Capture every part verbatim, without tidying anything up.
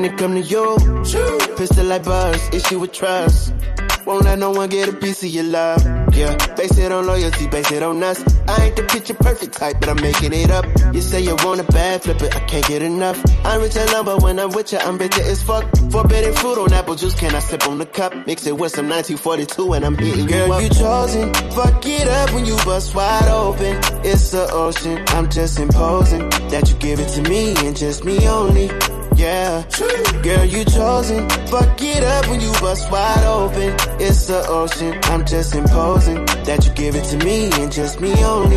when it come to you. Pistol like buzz, issue with trust. Won't let no one get a piece of your love. Yeah, base it on loyalty, base it on us. I ain't the picture perfect type, but I'm making it up. You say you want a bad flip it, I can't get enough. I'm rich and love, but when I'm with you, I'm bitter as fuck. Forbidden fruit on apple juice, can I sip on the cup? Mix it with some nineteen forty-two and I'm hitting you up. Girl, you chosen, fuck it up when you bust wide open. It's the ocean, I'm just imposing that you give it to me and just me only. Yeah, girl, you chosen. Fuck it up when you bust wide open. It's the ocean. I'm just imposing that you give it to me and just me only.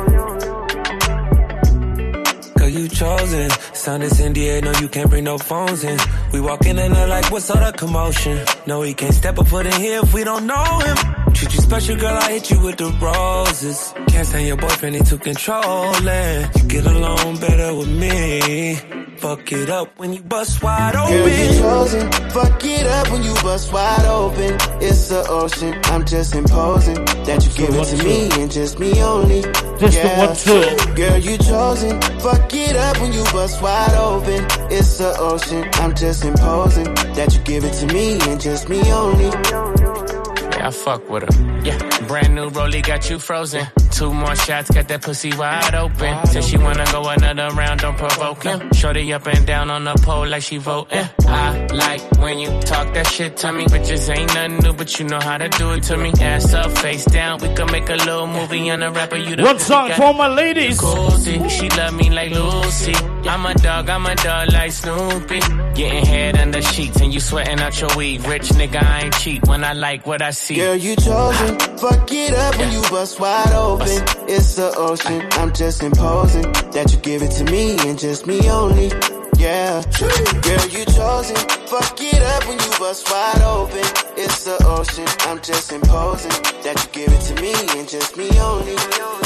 Girl, you chosen. Sound is in the air, no, you can't bring no phones in. We walk in and they're like, what's all the commotion? No, he can't step a foot in here if we don't know him. Treat you special, girl, I hit you with the roses. Can't stand your boyfriend, he too controlling. You get along better with me. Fuck it up when you bust wide open. Girl, you chosen. Fuck it up when you bust wide open. It's the ocean. I'm just imposing that you give it to me and just me only. Just the one two. Girl, you chosen. Fuck it up when you bust wide open. It's the ocean. I'm just imposing that you give it to me and just me only. I fuck with her. Yeah, brand new rollie got you frozen. Two more shots, got that pussy wide open. Said she wanna go another round, don't provoke him. Shorty up and down on the pole like she voting. I like when you talk that shit to me. Bitches ain't nothing new, but you know how to do it to me. Ass up, face down, we can make a little movie on a rapper. You the one song for my ladies. Cozy. She love me like Lucy. I'm a dog, I'm a dog like Snoopy. Getting head under sheets and you sweating out your weed. Rich nigga, I ain't cheap when I like what I see. Girl, you chosen. Fuck it up when you bust wide open. It's the ocean. I'm just imposing that you give it to me and just me only. Yeah, girl, you chosen. Fuck it up when you bust wide open. It's the ocean. I'm just imposing that you give it to me and just me only.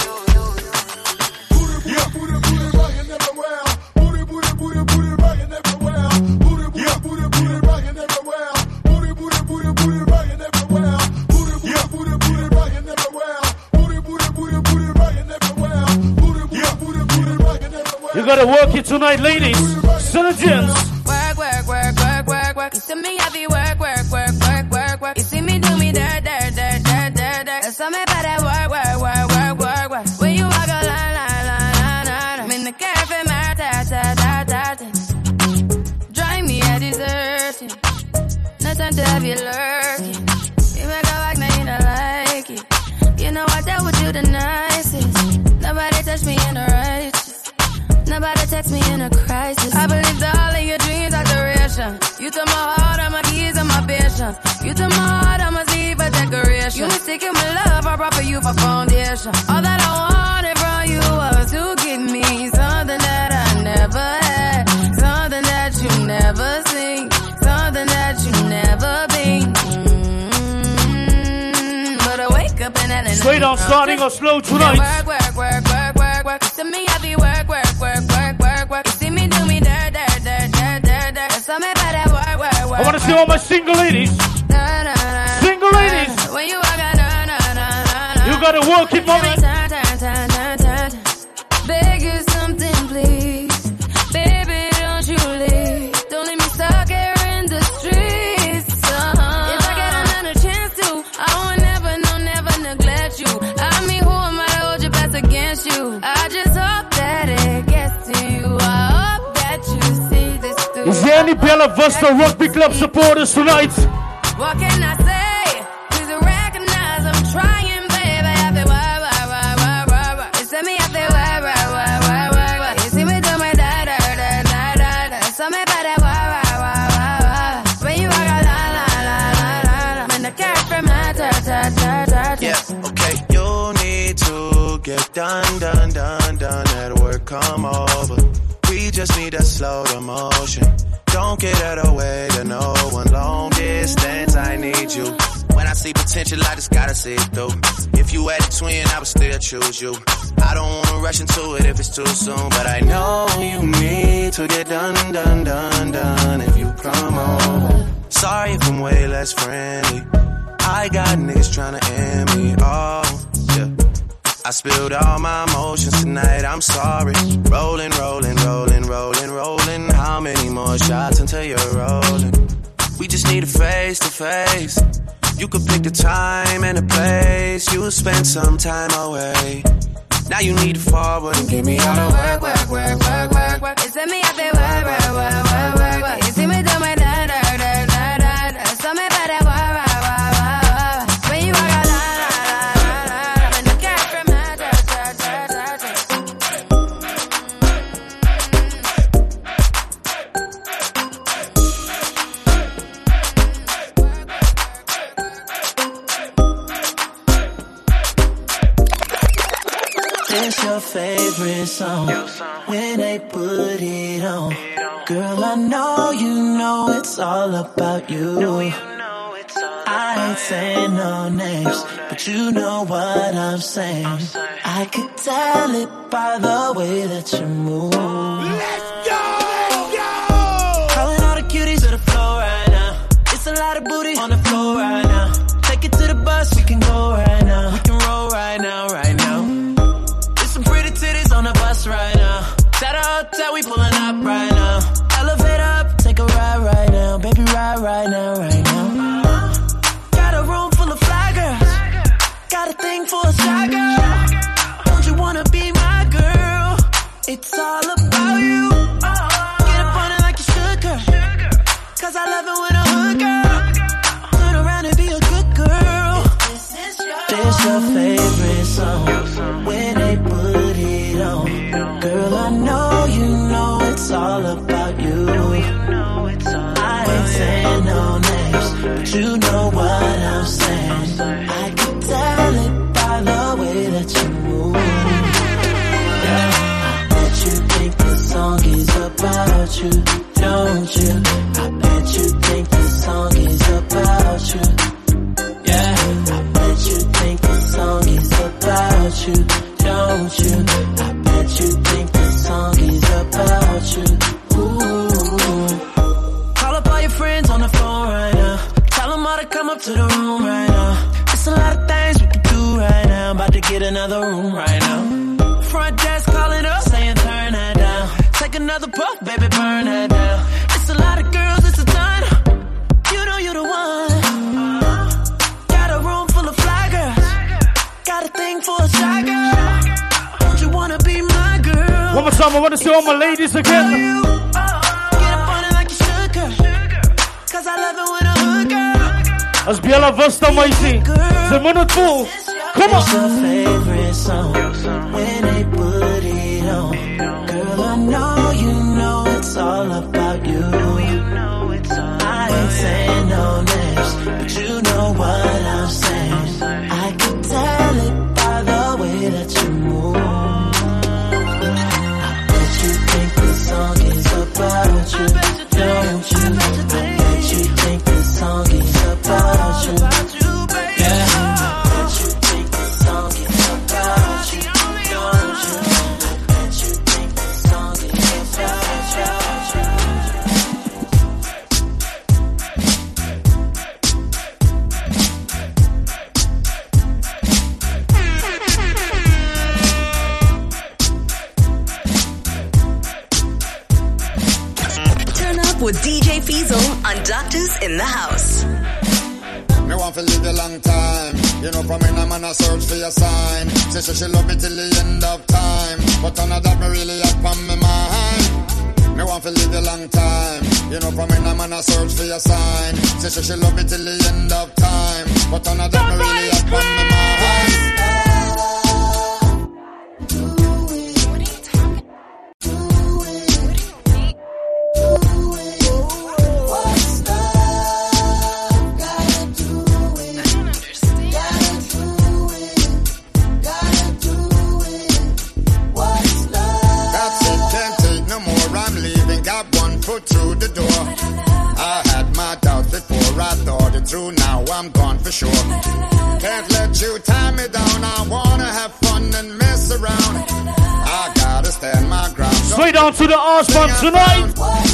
Yeah, booty, booty, rockin' everywhere. Booty, booty, booty, booty, rockin' everywhere. Booty, booty, booty, booty, rockin' everywhere. Booty, booty, booty, booty, rockin' everywhere. Booty, booty, booty, booty, rockin' everywhere. Booty, booty, booty, booty, rockin' everywhere. Booty, booty, booty, booty, rockin' everywhere. You gotta work it tonight, ladies. Surgeons. Work, work, work, work, work, work. You see me heavy work, work, work, work, work, work. You see me do me dirt, dirt, dirt, dirt, dirt, dirt. There's something about that work, work, work, work, work, work. When you walk a line, line, line, line, line. I'm in the cafe, my ta, ta, ta, ta, ta. Drive me a desertion. No time to have you lurking. You make a back, now you don't like it. You know I dealt with you the nicest. Nobody touched me in the righteous. Nobody text me in a crisis. I believed all of your dreams are duration. You took my heart, all my keys, and my patience. You took my heart, I must leave a decoration. You mistaken my love, I brought for you for foundation. All that I wanted from you was to give me something that I never had, something that you never seen, something that you never been. Mm-hmm. But I wake up and that straight on starting or slow tonight. Work, work, work, work, work, work. To me, I be work, work, work, work, work, work. You see me do me dirt, dirt, dirt, dirt, dirt, dirt. There's something about that work, work, work. I wanna see all my single ladies. Na, na, na, single na, ladies. Na, when you walk out, na, na, na, na, you gotta work it, mommy. Turn, turn, turn, turn, turn, turn. Beg you something, please. Baby, don't you leave. Don't leave me stuck here in the streets. Uh-huh. If I get another chance to, I would never, no, never neglect you. I mean, who am I to hold your best against you? I just hope that it gets to you. I hope that you see this through. Is there any Bella Vista Rugby Club supporters tonight? What can I say? Please recognize I'm trying, baby. I feel why, why, why, why, why, why. You send me out there, why, why, why, why, why, why. You see me do my da, da, da, da, da, da. Tell me about that, why, why, why, why, why. When you walk out, la, la, la, la, la, la. I'm in the car from my ta, ta, ta, ta, ta. Yeah, okay. You need to get done, done, done, done. At work, come over. We just need to slow the motion. Don't get out of the way to no one. Long distance, I need you. When I see potential, I just gotta see it through. If you had a twin, I would still choose you. I don't wanna rush into it if it's too soon, but I know you need to get done, done, done, done. If you come over, sorry if I'm way less friendly. I got niggas tryna end me. Oh, yeah. I spilled all my emotions tonight, I'm sorry. Rolling, rolling, rolling, rolling, rolling. How many more shots until you're rolling? We just need a face to face. You could pick the time and the place. You'll spend some time away. Now you need to forward and give me all the work, work, work, work, work, work. You send me up there, work, work, work, work, work, work. You see me do my da da da da da da. So me better work, work, work, work, work. When you walk out, la la la la la. When you get from da da da da da da. It's your favorite song when they put it on. Girl, I know you know it's all about you. I ain't saying no names, but you know what I'm saying. I could tell it by the way that you move. Let's go! Let's go! Calling all the cuties to the floor right now. It's a lot of booty on the floor right now. Take it to the bus, we can go right now. We can roll right now, right now. There's some pretty titties on the bus right now. At a hotel, we pulling up right now. Elevate up, take a ride right now. Baby, ride right now, right now. Got a room full of fly girls. Got a thing for a shy girl. Don't you wanna be my girl? It's all about you. Get up on it like you should, girl. Cause I love it when a hood girl. Turn around and be a good girl. This your favorite song when they put it on. Girl, I know you know it's all about you. I ain't saying no names, but you know what I'm saying. I can tell it by the way that you move. Yeah. I bet you think this song is about you, don't you? I bet you think this song is about you. Yeah. I bet you think this song is about you, don't you? I bet you think this song is about you. Ooh. Call up all your friends on the phone right now. Tell them all to come up to the room right now. It's a lot of things we can do right now. About to get another room right now. Front desk calling up, saying turn that down. Take another puff, baby, burn that down. It's a lot of girls, it's a ton. You know you're the one. Got a room full of fly girls. Got a thing for a shy girl. Don't you wanna be my girl? One more time, I want to see all my ladies again. Get up on it like you should, girl. Cause I love it when a hood girl. As Biela Vesta Mighty, the minute full. Come on. It's your favorite song when they put it on. Girl, I know you know it's all about you. I ain't saying no names, but you know what I'm saying. I can tell it by the way that you move. I bet you think this song is about you, don't you? I bet you think this song is about you. Yeah. I bet you think this song is about you, don't you? I bet you think this song is about you. Turn up with D J Fizzle on Doctors in the House. Me want to live a long time. You know, from when I'm on a search for your sign. Say she, she love me till the end of time. But none of that me really have on my mind. Me want to live a long time. You know, from when I'm on a search for your sign. Say she, she love me till the end of time. But none of that me really have on my mind. Through the door, I had my doubts before I thought it through. Now I'm gone for sure. Can't let you tie me down. I wanna have fun and mess around. I gotta stand my ground. Straight on to the Osborne tonight.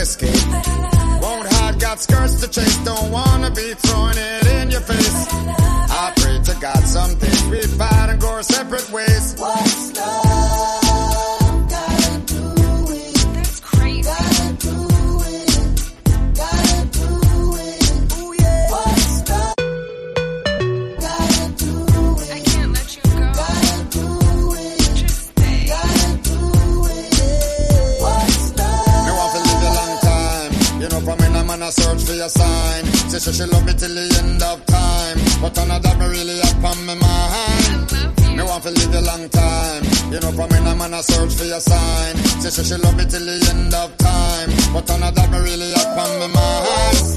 escape. Won't hide, got skirts to chase. Don't wanna be throwing it in your face. I pray to God some things we fight and go our separate ways. What's love? Gotta do it. That's crazy. Gotta do it. Gotta do it. Ooh, yeah. What's love? Gotta do it. I can't let you go. Gotta do it. Just stay. Gotta do it. What's love? Me want to live a long time. You know, from me, I'm on a search for your sign. She said she love me till the end of time. But none of that me really up on my mind. Me want to live a long time. You know, for me, I'm on a search for your sign. She said she love me till the end of time. But none of that me really up on my mind.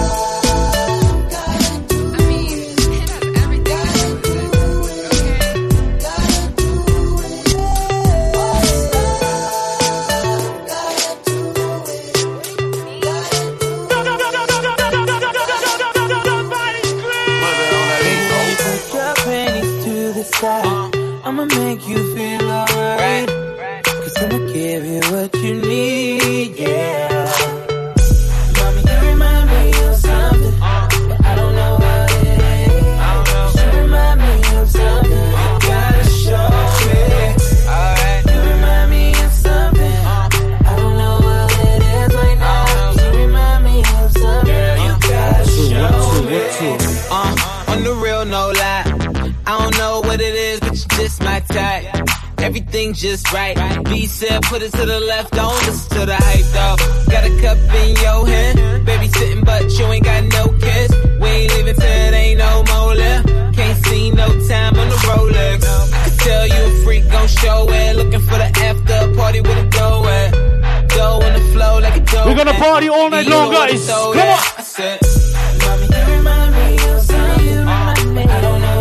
I'ma make you feel alright, cause I'ma give you what you need, yeah. Mommy, you remind me of something, but I don't know what it is. You remind me of something, you gotta show me. Alright. You remind me of something, I don't know what it is right now. You remind me of something, you gotta show me. Uh, on the real, no lie, I don't know what it is, but you're just my type. Everything just right. B said put it to the left, don't listen to the hype though. Got a cup in your hand, baby sitting but you ain't got no kiss. We ain't leaving till it ain't no more left. Can't see no time on the Rolex. I can tell you a freak gon' show it. Looking for the after party with a go at. Go on the flow like a dough. We're gonna party all night long, guys. Come on. I said, mommy, you remind me of something. You remind me. I don't know.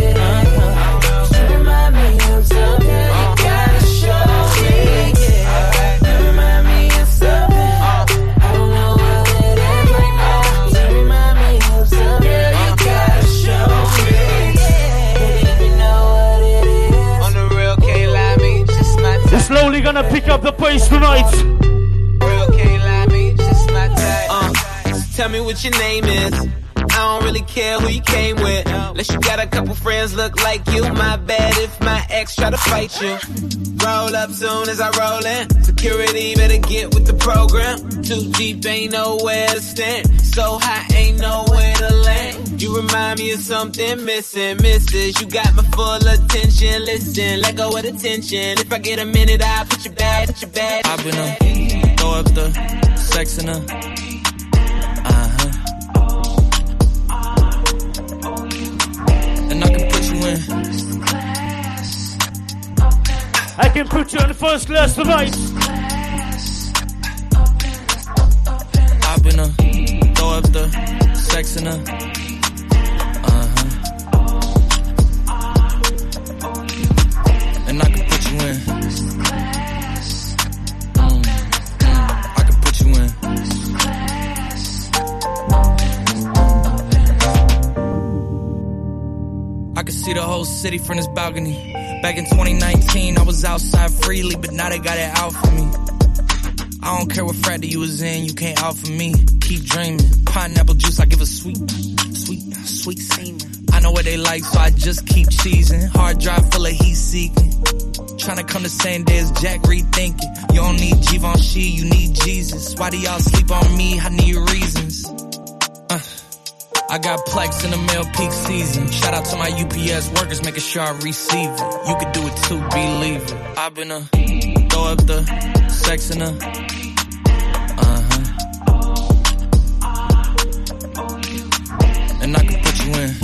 Slowly gonna pick up the pace tonight. Real can't lie, me, just my type. Uh, so tell me what your name is. I don't really care who you came with. Unless you got a couple friends look like you. My bad if my ex try to fight you. Roll up soon as I roll in. Security better get with the program. Too deep, ain't nowhere to stand. So high, ain't nowhere to land. You remind me of something missing, missus. You got my full attention. Listen, let go of the tension. If I get a minute, I'll put you back, put you back. I've been up, throw up the sex in her. Uh-huh. And I can put you in. I can put you in the first class tonight. I've been up, throw up the sex in her. And I can put you in. Mm, mm, I can put you in. I can see the whole city from this balcony. Back in twenty nineteen, I was outside freely, but now they got it out for me. I don't care what frat you was in, you can't out for me. Keep dreaming. Pineapple juice, I give a sweet, sweet, sweet semen. I know what they like, so I just keep cheesing. Hard drive full of heat seeking. Tryna come the same day as Jack rethinking. You don't need Givenchy, you need Jesus. Why do y'all sleep on me? I need reasons. Uh, I got plex in the mail peak season. Shout out to my U P S workers, making sure I receive it. You could do it too, believe it. I've been a throw up the sex in her. Uh-huh. And I can put you in.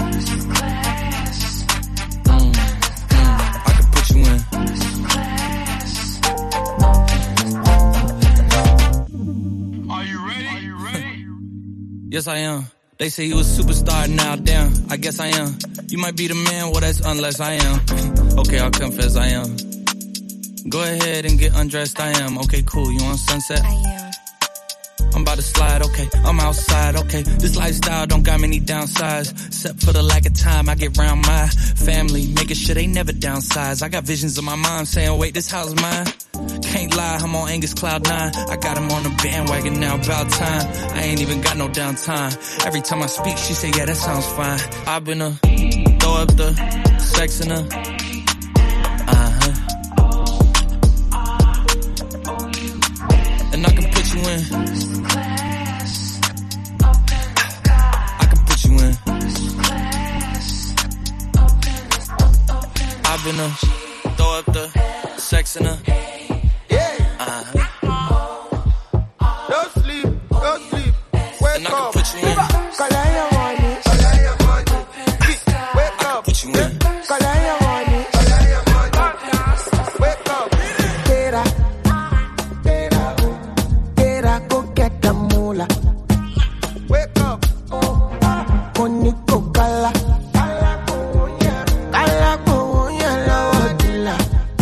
Yes, I am. They say he was a superstar, now damn, I guess I am. You might be the man, well that's unless I am. Okay, I'll confess I am. Go ahead and get undressed, I am. Okay, cool, you on Sunset? I am. I'm about to slide, okay, I'm outside, okay. This lifestyle don't got many downsides. Except for the lack of time I get around my family. Making sure they never downsize. I got visions of my mom saying, wait, this house mine? Can't lie, I'm on Angus Cloud nine. I got him on the bandwagon now, about time. I ain't even got no downtime. Every time I speak, she say, yeah, that sounds fine. I've been a throw up the sex in her. Uh-huh. And I can put you in. I can put you in. I've been a throw up the sex in her. Don't sleep, don't sleep. Wake and I up. can put you in. Kalaya wani, kalaya wani. Wake up. Put you in. Kalaya wani, kalaya wani. Wake up. Tera, tera, tera, go get the moolah. Wake up. Koniko kala, kala konya, kala konya la wadila.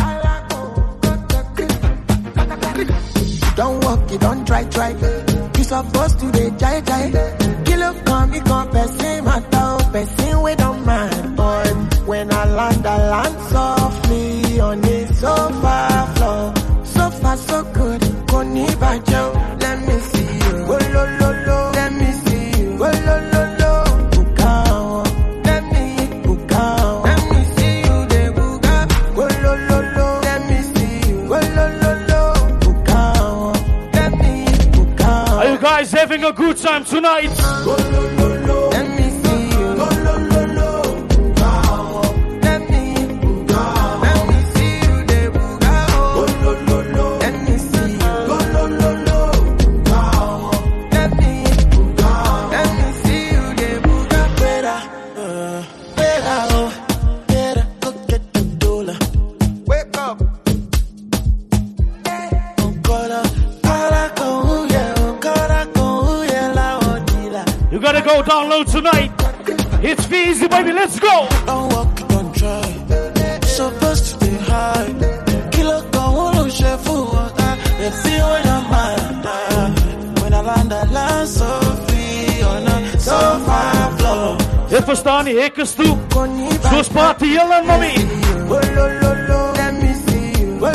Don't walk, you don't try, try. You supposed to dey jai jai. Kill up, come, you come, person, matter, person, we don't mind, boy. When I land, I land softly on the sofa floor. So far, so good. Koni bajo, let me see you. Oh, lo, lo, lo. Let me see you. Oh, lo, lo, lo. Bukao. Let me bukao. Let me see you, de buka. Oh, lo, lo, lo. Let me see you. Oh, lo, lo, lo. Bukao. Let me bukao. Are you guys having a good time tonight? Let me see you. Let me let me see you, de bugao. Let me see you. Let me let me see you, de bugao. Better, better, oh, better go get the dollar. Wake up. You gotta go download tonight. It's easy, baby. Let's go. Don't walk, don't try. Supposed to be high. Kilo go on chef water. They feel when I'm mad. When I land, I land so free on a sofa floor. If we staan die hekkers toe, zo spaart die heel en mommy. Let me see you. Let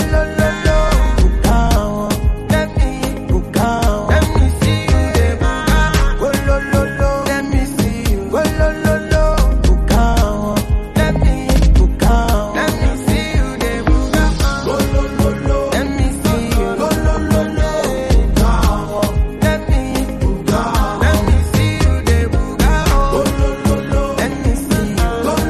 me bukao. Let me see you, de bukao. Let me see you. Bukao. Let me bukao. Let me see you, de bukao. Let me see you. Let me bukao. Let me see you, de bukao. Let me see you.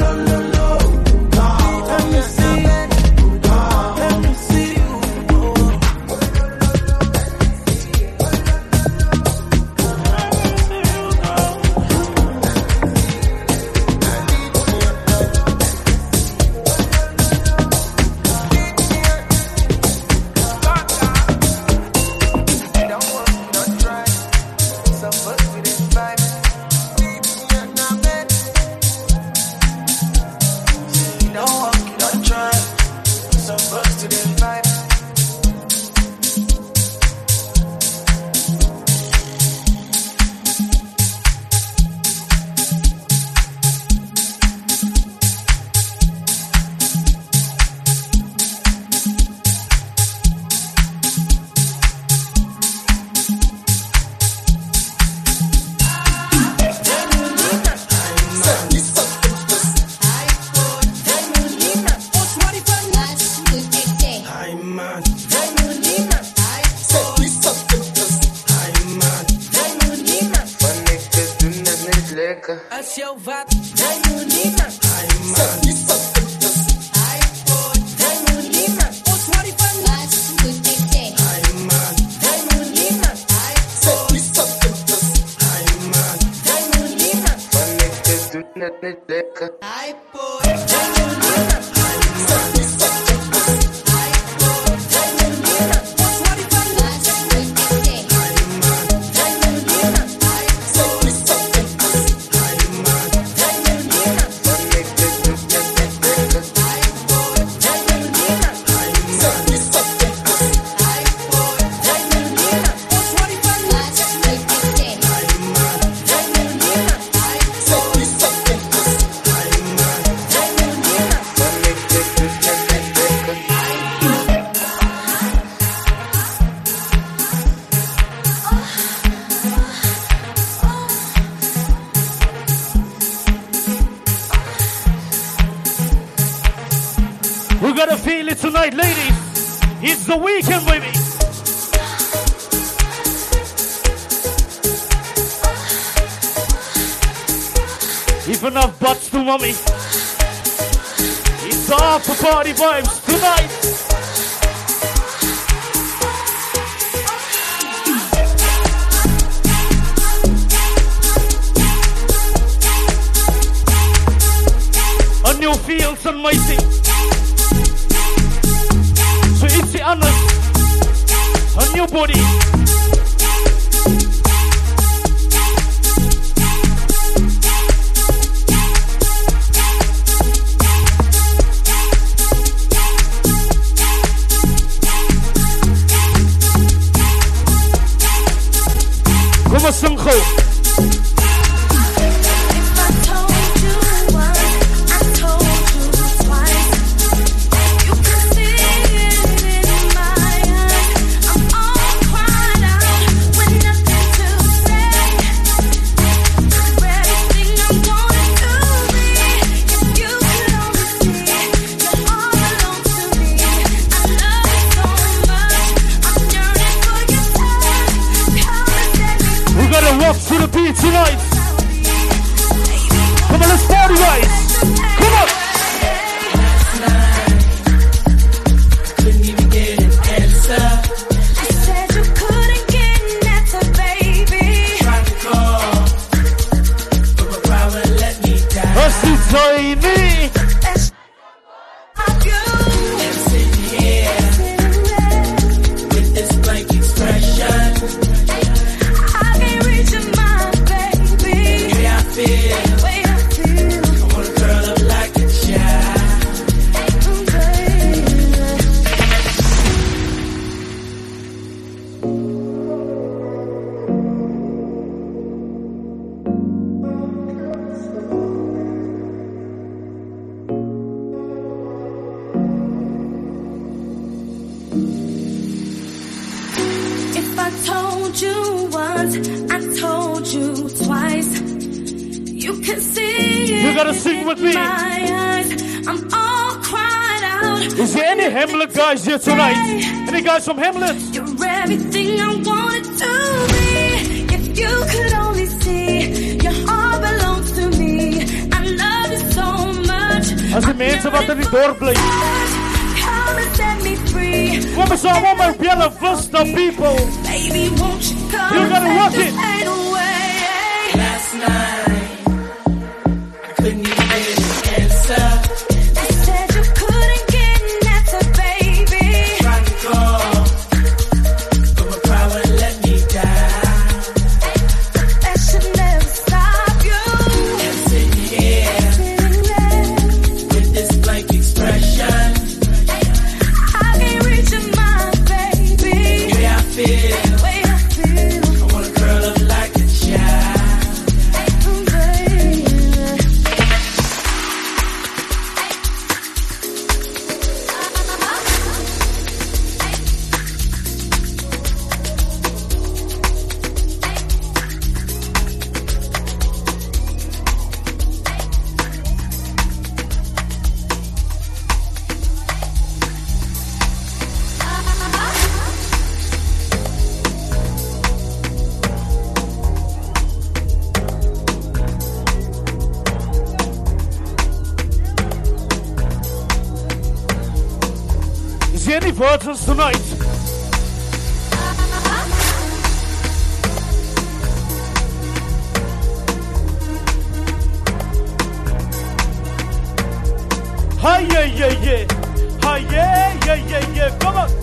Als jouw wat, jij moet niet meer. Zeg niet zo. Hij wordt, jij moet niet meer. Ons wat ik van laat, goed ik zeg. Hij man, jij moet niet meer. Zeg niet zo. Hij man, jij moet niet meer. Wanneer ik doe het niet lekker. Hij wordt, jij moet niet meer. Zeg niet zo. Hij wordt, jij moet niet meer. Ons wat ik van laat, goed ik zeg. Hij man, jij moet niet meer. Zeg niet zo. feel it tonight, ladies. It's the weekend, baby. If enough butts to mommy. It's after party vibes tonight. A new fields and mighty. So it's the honors. A new body. Como Sunko. To the beat tonight. Come on, let's party, guys. Come on. Couldn't even get an answer. You said you couldn't get an answer, baby. Tried to call, but my power let me down. What's it saying me? And sitting here with this blank expression. With me. I'm all cried out. Is there any Hamlet guys here tonight? Any guys from Hamlet? You're everything I wanted to be. If you could only see, your heart belongs to me. I love you so much. As die mense wat in die dorp bly. Come and set me free. Kom ons saam met my Bella Vista people. Baby, won't you come? You gotta rock it. Away. Last night, I couldn't even get an answer. You said you couldn't get an answer, baby. Tried to call, but my power let me down. That should never stop you. And sitting here with this blank expression. I can't reach your mind, baby. The way I feel, the way I feel. I wanna curl up like a child. Any virgins tonight? Hi, yeah, yeah, yeah. Hi, yeah, yeah, yeah, yeah. Come on.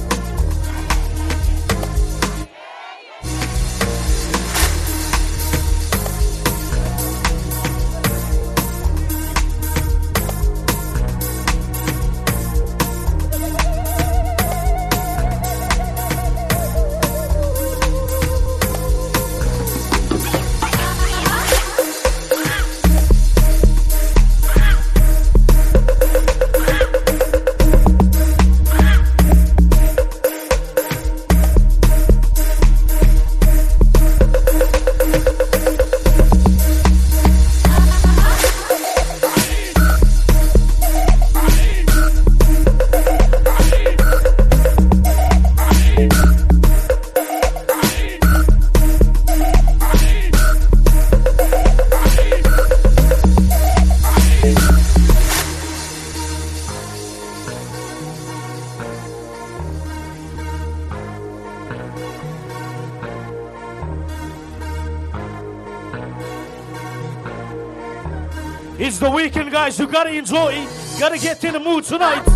It's the weekend, guys. You gotta enjoy. Gotta get in the mood tonight.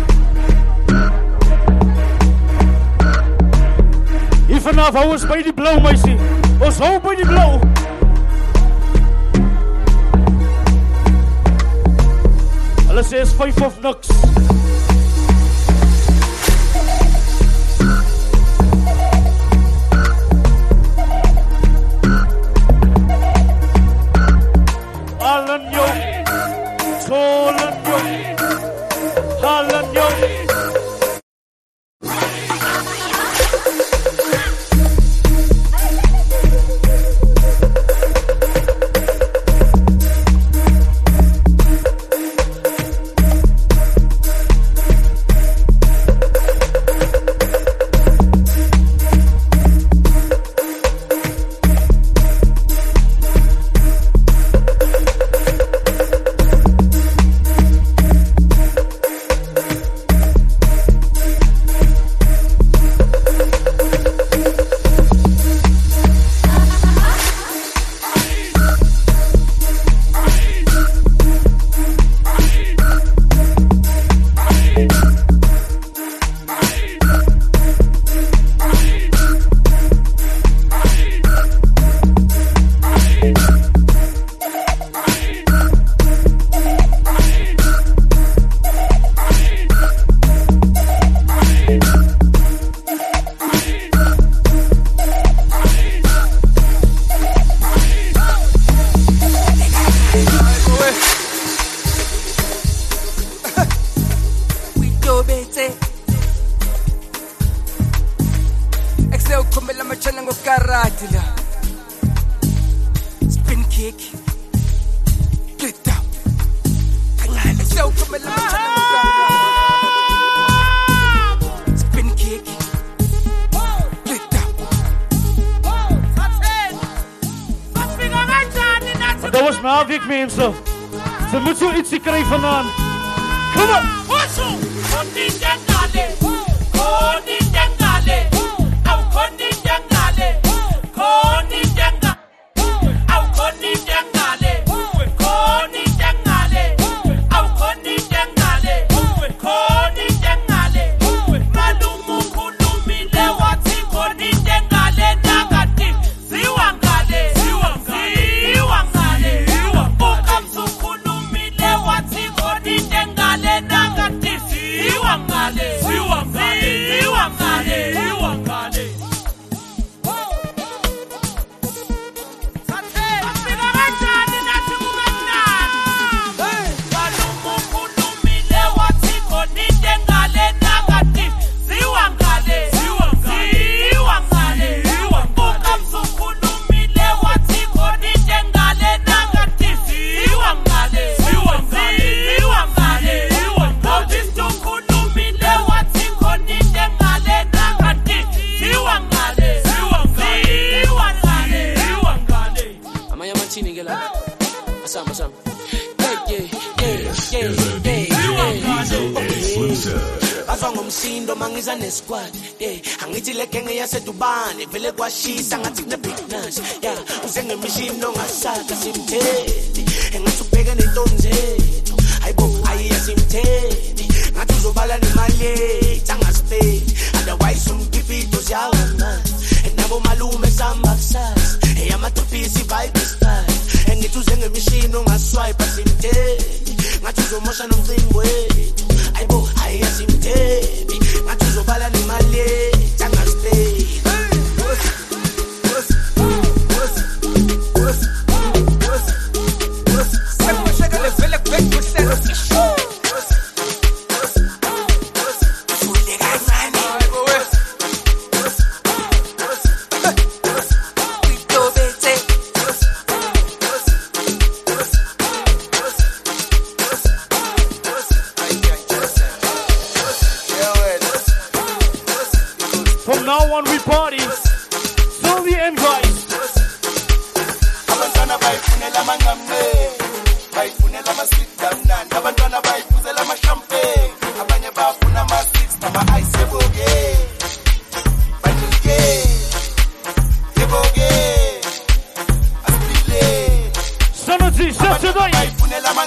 Hier vanaf hou ons by die blauw, meisie. Ons hou by die blauw. Hulle sê is vyf of niks. Allen yo, Tolen yo, Allen yo. Mensen, ze moeten zo iets krijgen vandaan. Kom op! Msindo mangiza ne squad yeah angithi le gang yasedubane vele kwashisa ngathi kune big nash yeah uzenge mishino ngasaka simtheni engathi ubheka nentonzethu hayibo ayiyasimtheni ngathi uzobala nemali ethu angasipeli otherwise umpipito ziyawama enabo malume samba kusasa eyamatripisi vibe style engithi uzenge mishino ngaswipe simtheni ngathi uzomosha nomcimbi wethu hayibo ayiyasimtheni ngathi uzobala nemali ethu angasipeli From now on we party till the end, guys. Abantwana bayifunela mangamne, bayifunela ama-sweet amnandi. Abantwana bayifuzela ama-champagne, abanye bafuna ama-six nama-ice yeboke. Banyuke, yeboke, asipile. Sanity, Saturday. Bayifunela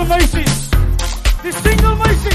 single Macy's. The single Macy's.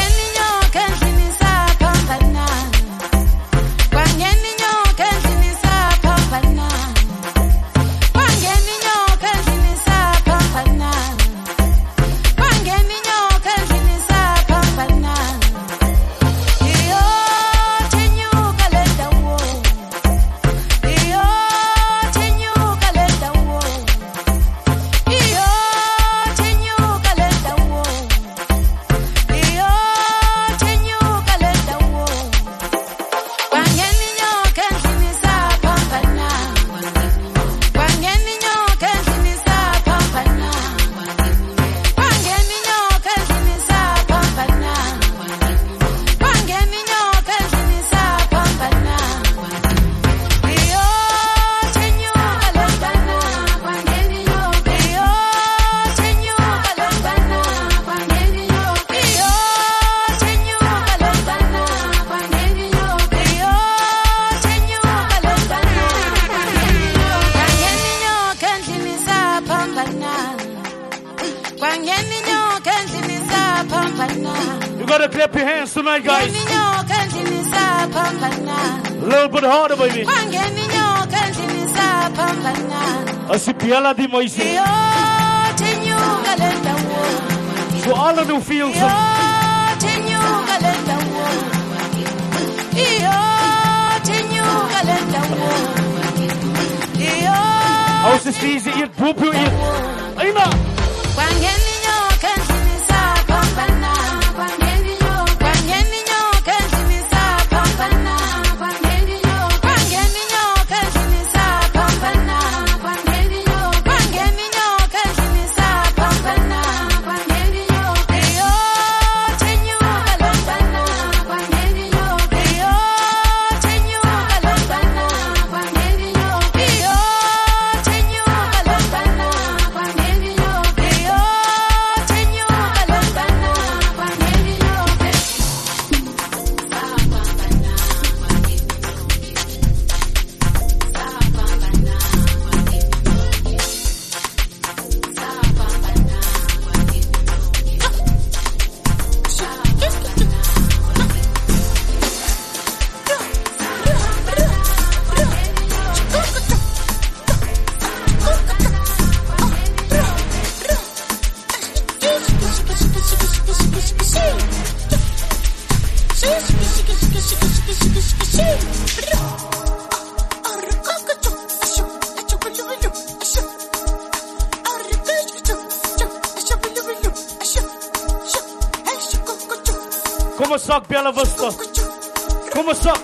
You gotta clap your hands tonight, guys. A little bit harder, baby. Así piala di Moise. So all of you feel some. How's this easy? Eat, poop, you eat. Aina. Come suck, Bella Vista. Come suck.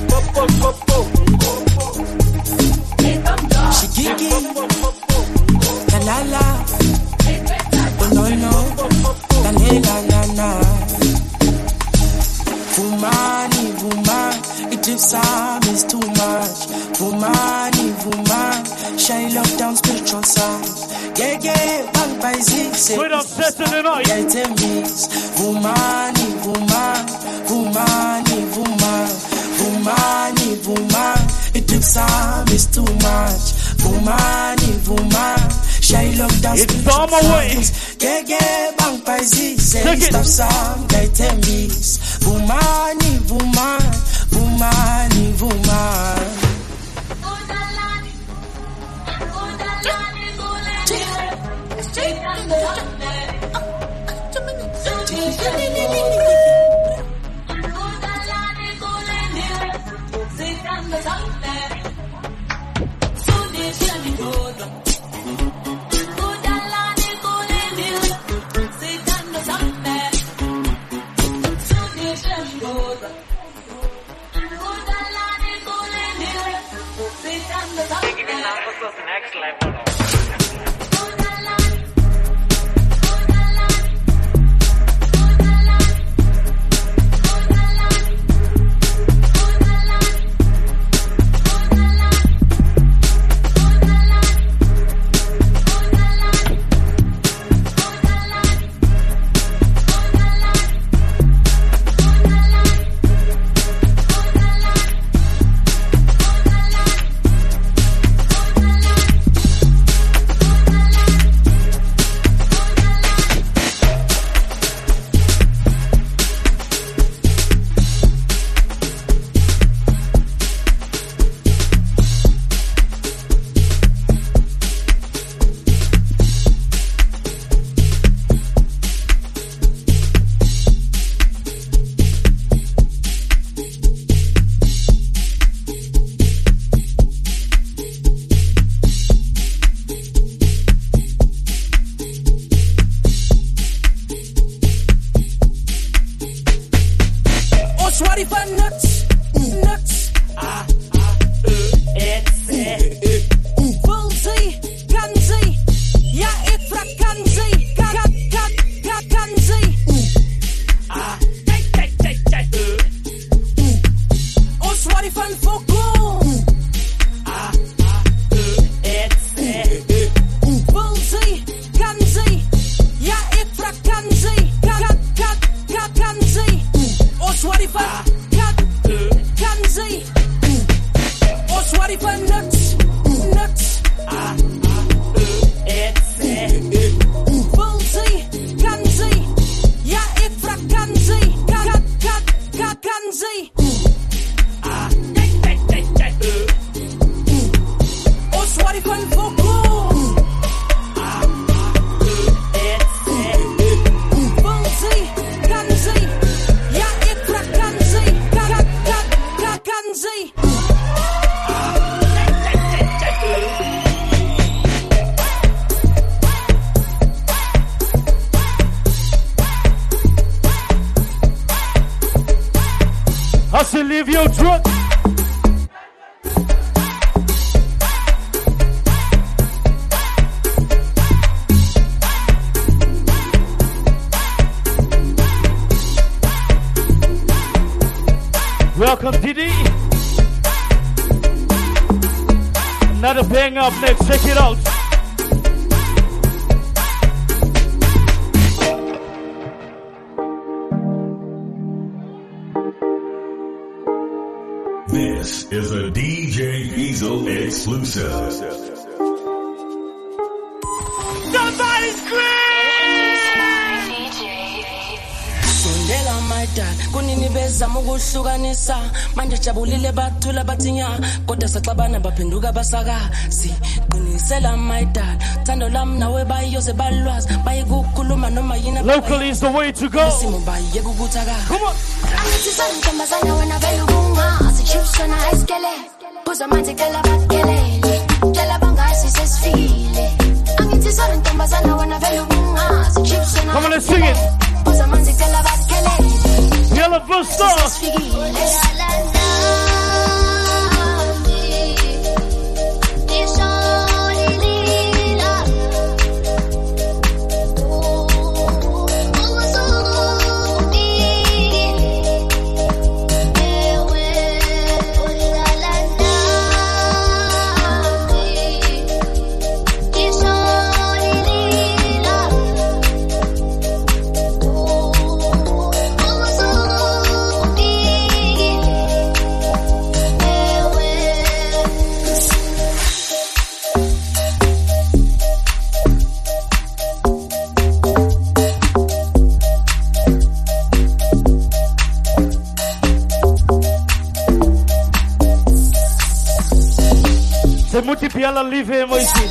Shikiki, kalala, onoino, kalela nana. Vumani, vuma, it is some is too much. Vumani, vuma, shine lock down spiritual sounds. Yeah, yeah, bang by six. Wait up, Saturday night. Yeah, it is vumani, vuma, vumani, vuma, vumani, vuma. It is some is too much. Vumani, vuma, shine lock down spiritual sounds. Yeah, yeah, bang by six. Stop some, yeah, it is vumani, vuma, vumani, vuma. Hustle, leave your truck. Welcome, Diddy. Another bang up next. Check it out. This is a D J Diesel exclusive. Somebody Sondela my dad, kunini bezama ukuhlukanisa manje jabulile bathula bathinya kodwa saxabana baphenduka basaka si qinisela my dad thando lam nawe bayiyoze balwazi bayikukhuluma noma yina locally is the way to go. Simo bayeke ukuthaka. Come on. Angithi santombazana wena vele ubunga asichips wena iskele buza manje kela bakelele kela bangasi sesifile angithi santombazana wena vele ubunga asichips wena. Come on, let's sing it. Buza manje kela bakelele Yellow first star. Se muti piala live mo isi.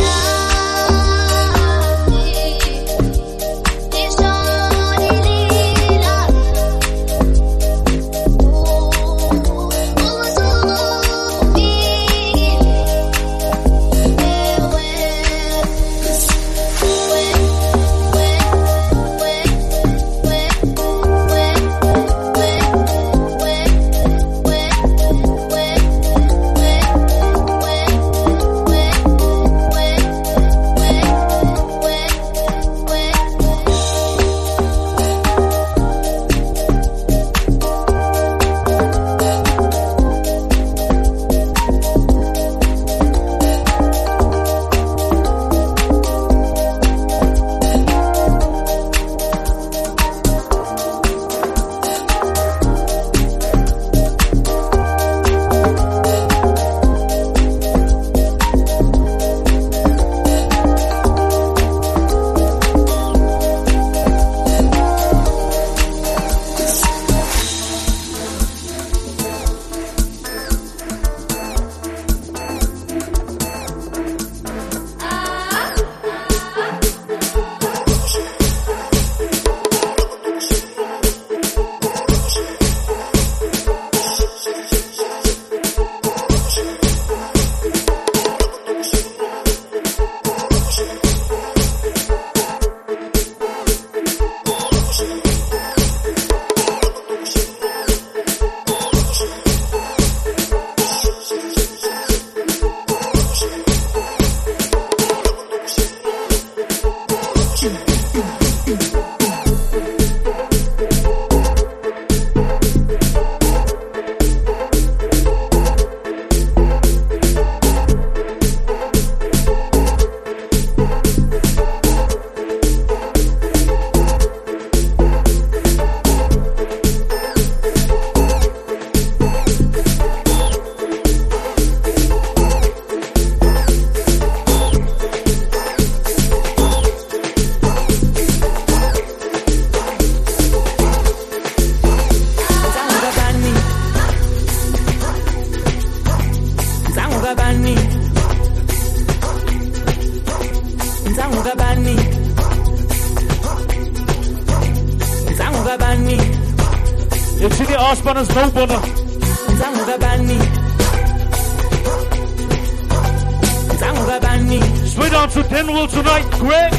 Straight on to Denwell tonight, Greg.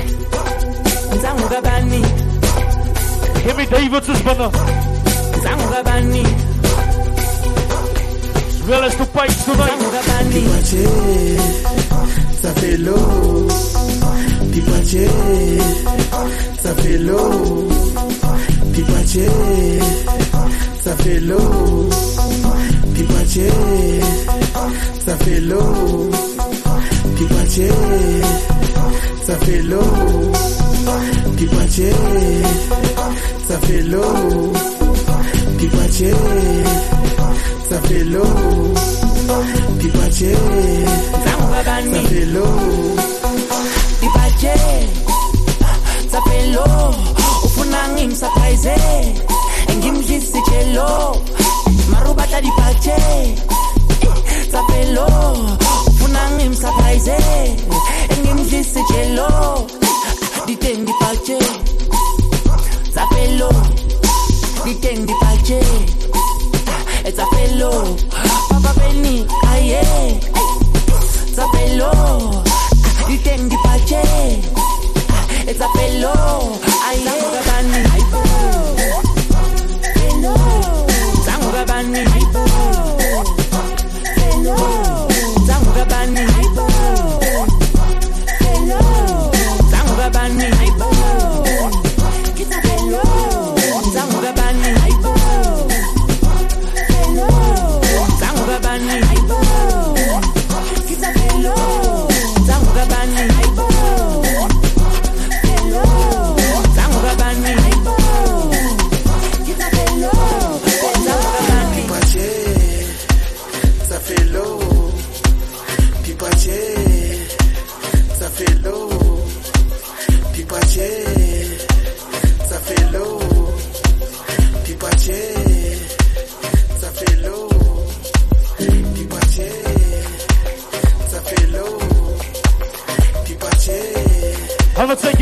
Give me David's banner. As well as the pipes tonight. Ça fait l'eau, Pipache, ça fait l'eau, Pipache, ça fait l'eau, Pipache, ça fait l'eau, Pipache, ça fait l'eau, Pipache, ça fait l'eau, Pipache, ça fait l'eau, Pipache, ça fait l'eau. Pipache, ça fait l'eau. Ufuna ngimsurprise, ngimjisi chelo. Marubata dipache, ça fait l'eau. Ufuna ngimsurprise, ngimjisi chelo. Diteng dipache, ça fait l'eau. Diteng dipache, ça fait l'eau. Papa Benny, aye, ça fait l'eau. Diteng dipache, ça fait l'eau. Aye, Gabani, hello, Zango Gabani, hello, Zango Gabani, hello, Zango Gabani, kita hello, Zango Gabani, hello,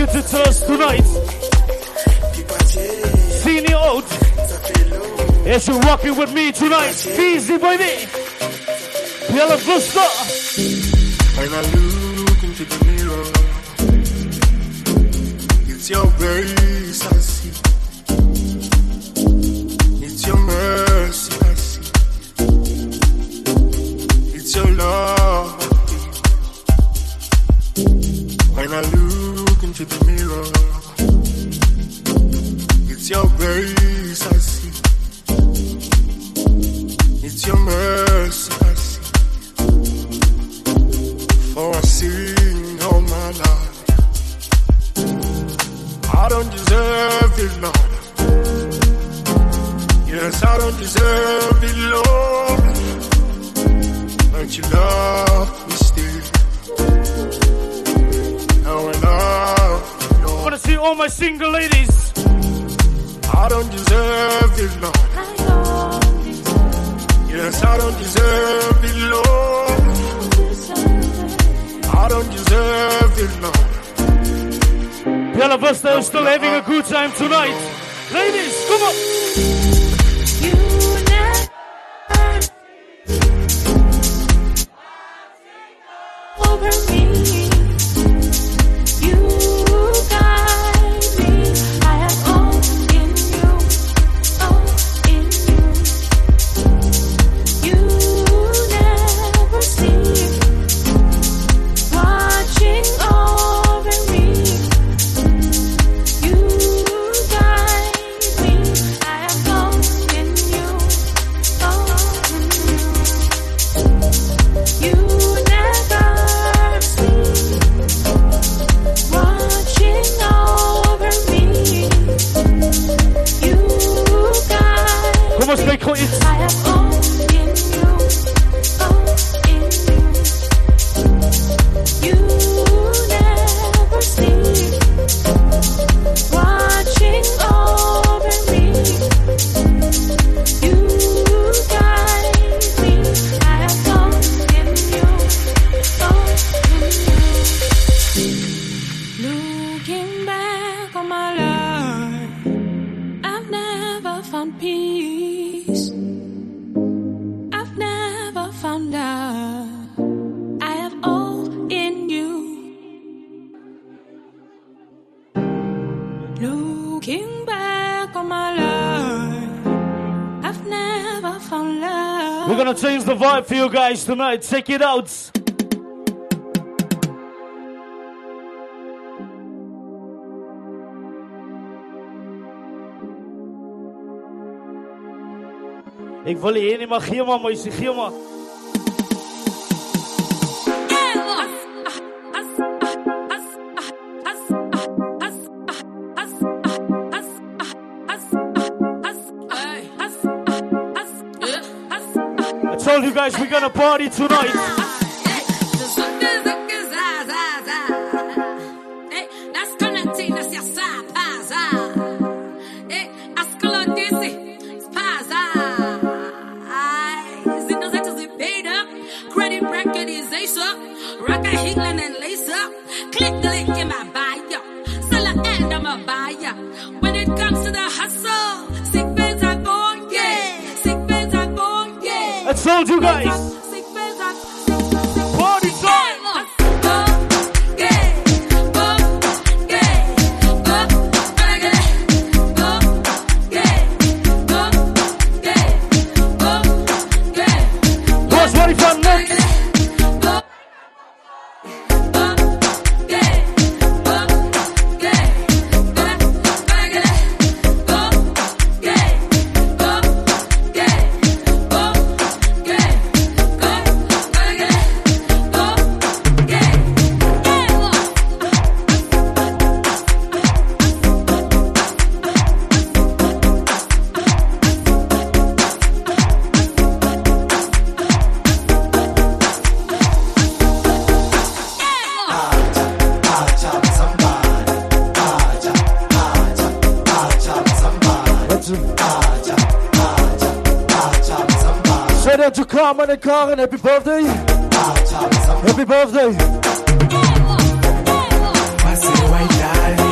limited to us tonight. Senior out. Yes, you're rocking with me tonight. Easy, baby. Yellow Vista. When I look into the mirror, it's your grace I see. It's your mercy I see. It's your love. When I look into the mirror, it's your grace I see. It's your mercy I see. For I sing all my life. I don't deserve it, Lord. Yes, I don't deserve it, Lord. But you love me still. And when I I wanna see all my single ladies. I don't deserve it, Lord. Yes, I don't deserve it, Lord. I don't deserve it, Lord. Yellow Vista is still having a good time tonight. Ladies, come on. Over me, you guide me. I have all in you, all in you. You never sleep, watching over me. You guide me. I have all in you, all in you. You never. Watching over me, you guys. Come on, stay quiet. I have all in you, all in you. You never sleep. Watching over me, you guide me. I have all in you, all in you. Looking back on my life, I've never found peace. I've never found love. I have all in you. Looking back on my life, I've never found love. We're gonna change the vibe for you guys tonight. Check it out. Ik wil je niet maar hier maar, maar je zegt hier maar. I told you guys we're gonna party tonight. When it comes to the hustle, sick fans are gone, yeah. Sick fans are gone, yeah. I told you guys. Sick fans are party time. What's ready for next? To come and car and happy birthday. Happy birthday. I say white die.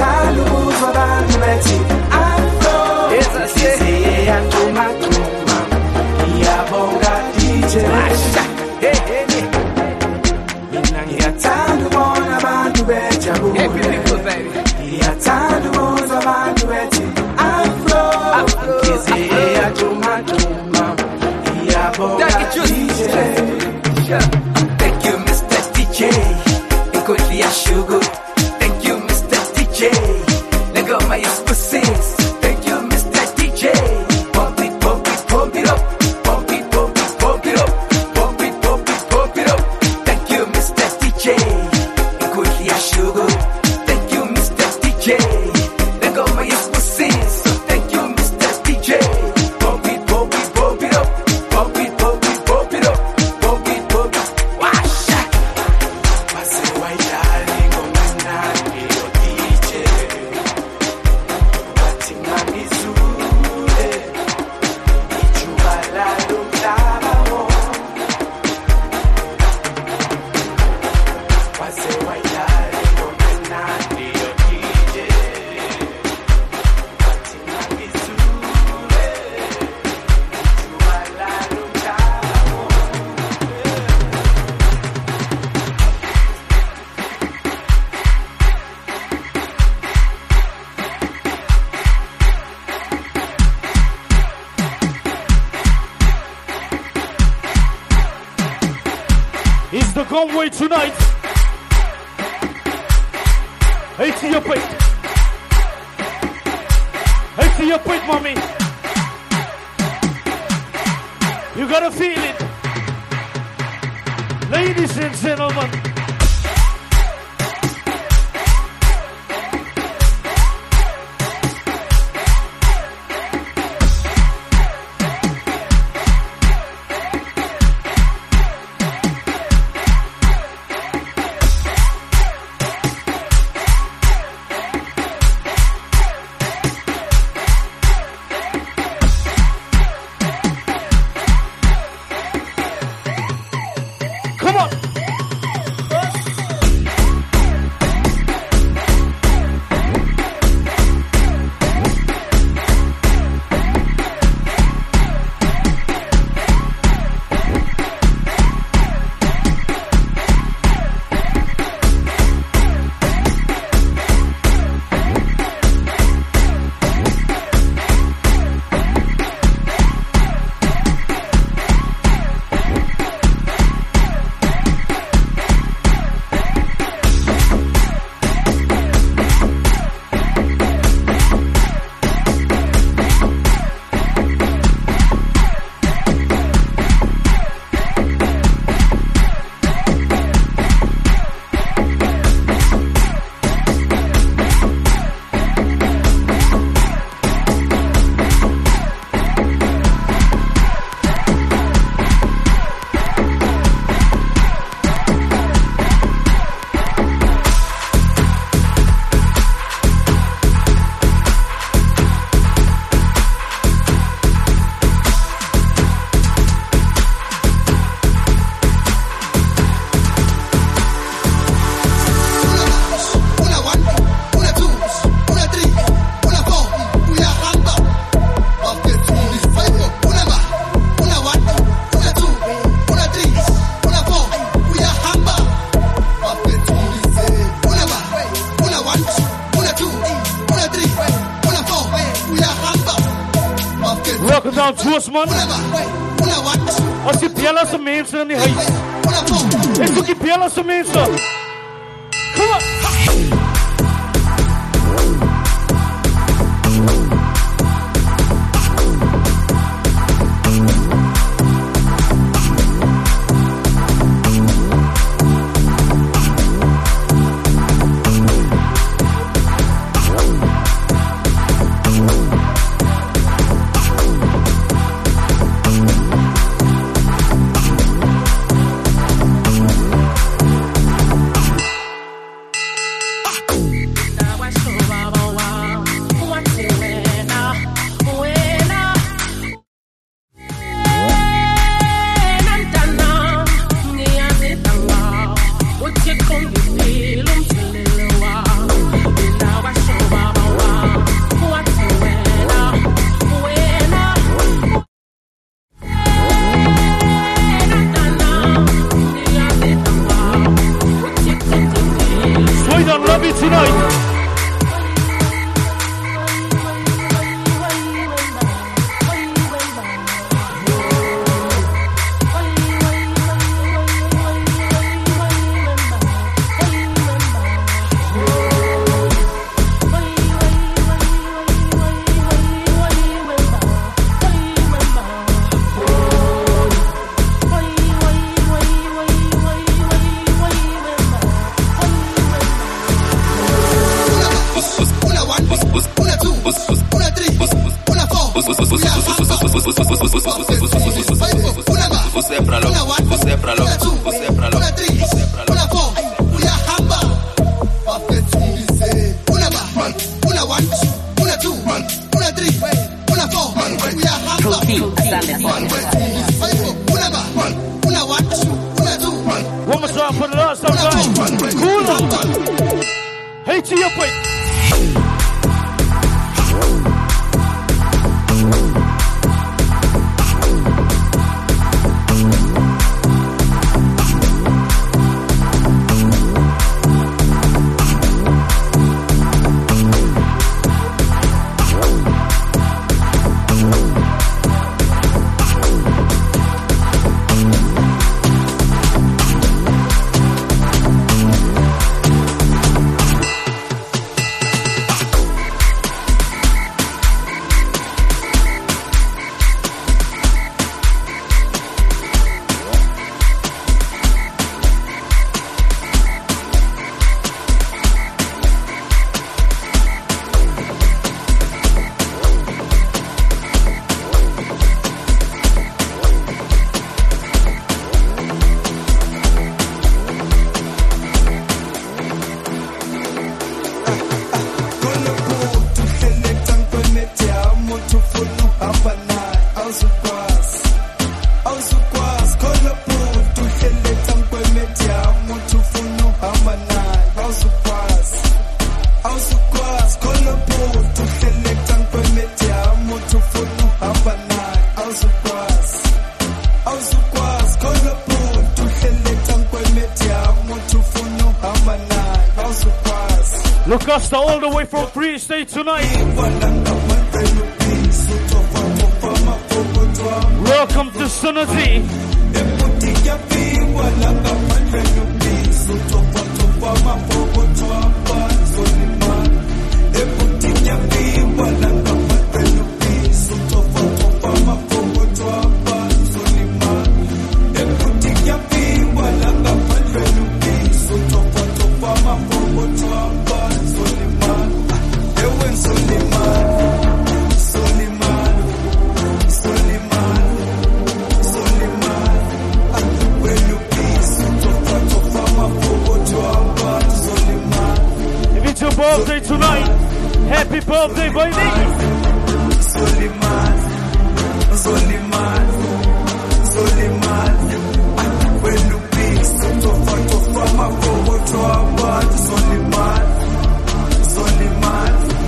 ngiyathanda ukuzwa abantu bethi afro ngizeyeyathumathuma ngiyabonga D J mina ngiyathanda ukubona abantu bejabule ngiyathanda ukuzwa abantu bethi afro ngizeyeyathumathuma ngiyabonga D J. Thank you Mister D J Inkosi ya sugar. Thank you Mister D J Lego my expertise. Thank you Mister D J Pump it, pump it, pump it up. Pump it, pump it, pump it up. Pump it, pump it, pump it up. Thank you Mister D J Inkosi ya sugar. Thank you Mister D J Lego my expertise. So thank you Mister D J Pump it, pump it, pump it up. Pump it, pump it, pump it up. Pump it, pump it. Wash it. Mase white darling, oh my God, yo D J. Wati mami zule, ichubala lumdaba mo. Mase white darling, oh my God, yo D J. Wati mami zule, ichubala lumdaba mo. It's the convoy tonight. Hey to your plate. Hey to your plate, mommy. You gotta feel it. Ladies and gentlemen. Come on. Welcome down to us, man. Als je bellen als mensen in die huis. Ik zoek je bellen als mensen. Kom op. Você é pra logo, você é pra logo, você é pra logo, você é pra logo. Una hamba, perfect dice. Una ba, una one, una two, una three, una four. We are hamba. Una ba, una one, una two. One more time for the last time, guys. Cool on. Hey, to your point. Lucasta all the way from Free State tonight. Welcome to Sunati. Birthday tonight. Happy birthday, baby. Soliman, Soliman, Soliman. When you be so far from my forward to our body, Soliman, Soliman.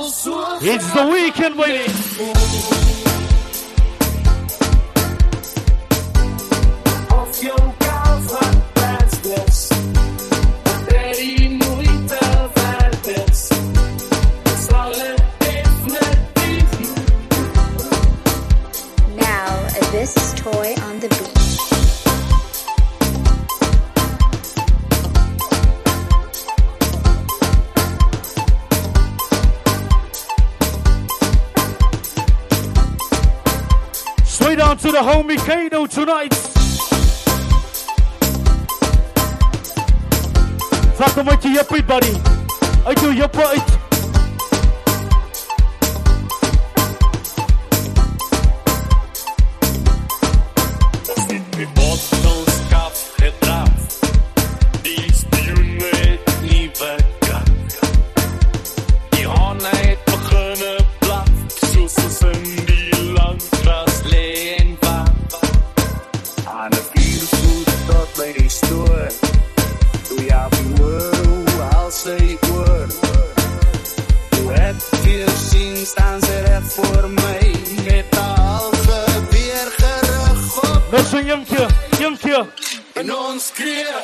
It's the weekend, baby. Of jou kaal van plaatsjes, waar die moeite waard is, zal het definitief. Now, this is Toy on the beat. Straight on to the homie Kano tonight. Fuck met je juppie, buddy. Uit je juppen uit. Die botels kap gedraaf, die stuurde het nieuwe kak. Die hane het beginne blaf, soos ons in die lang gras lê en wag. Aan 'n vier voet tot by die stoor, toe jy behoor, I'll say word. Toe het hier sien staan ze er voor my, met al geweer gerig op. Nog zo'n jumkje, jumkje. En ons kreeg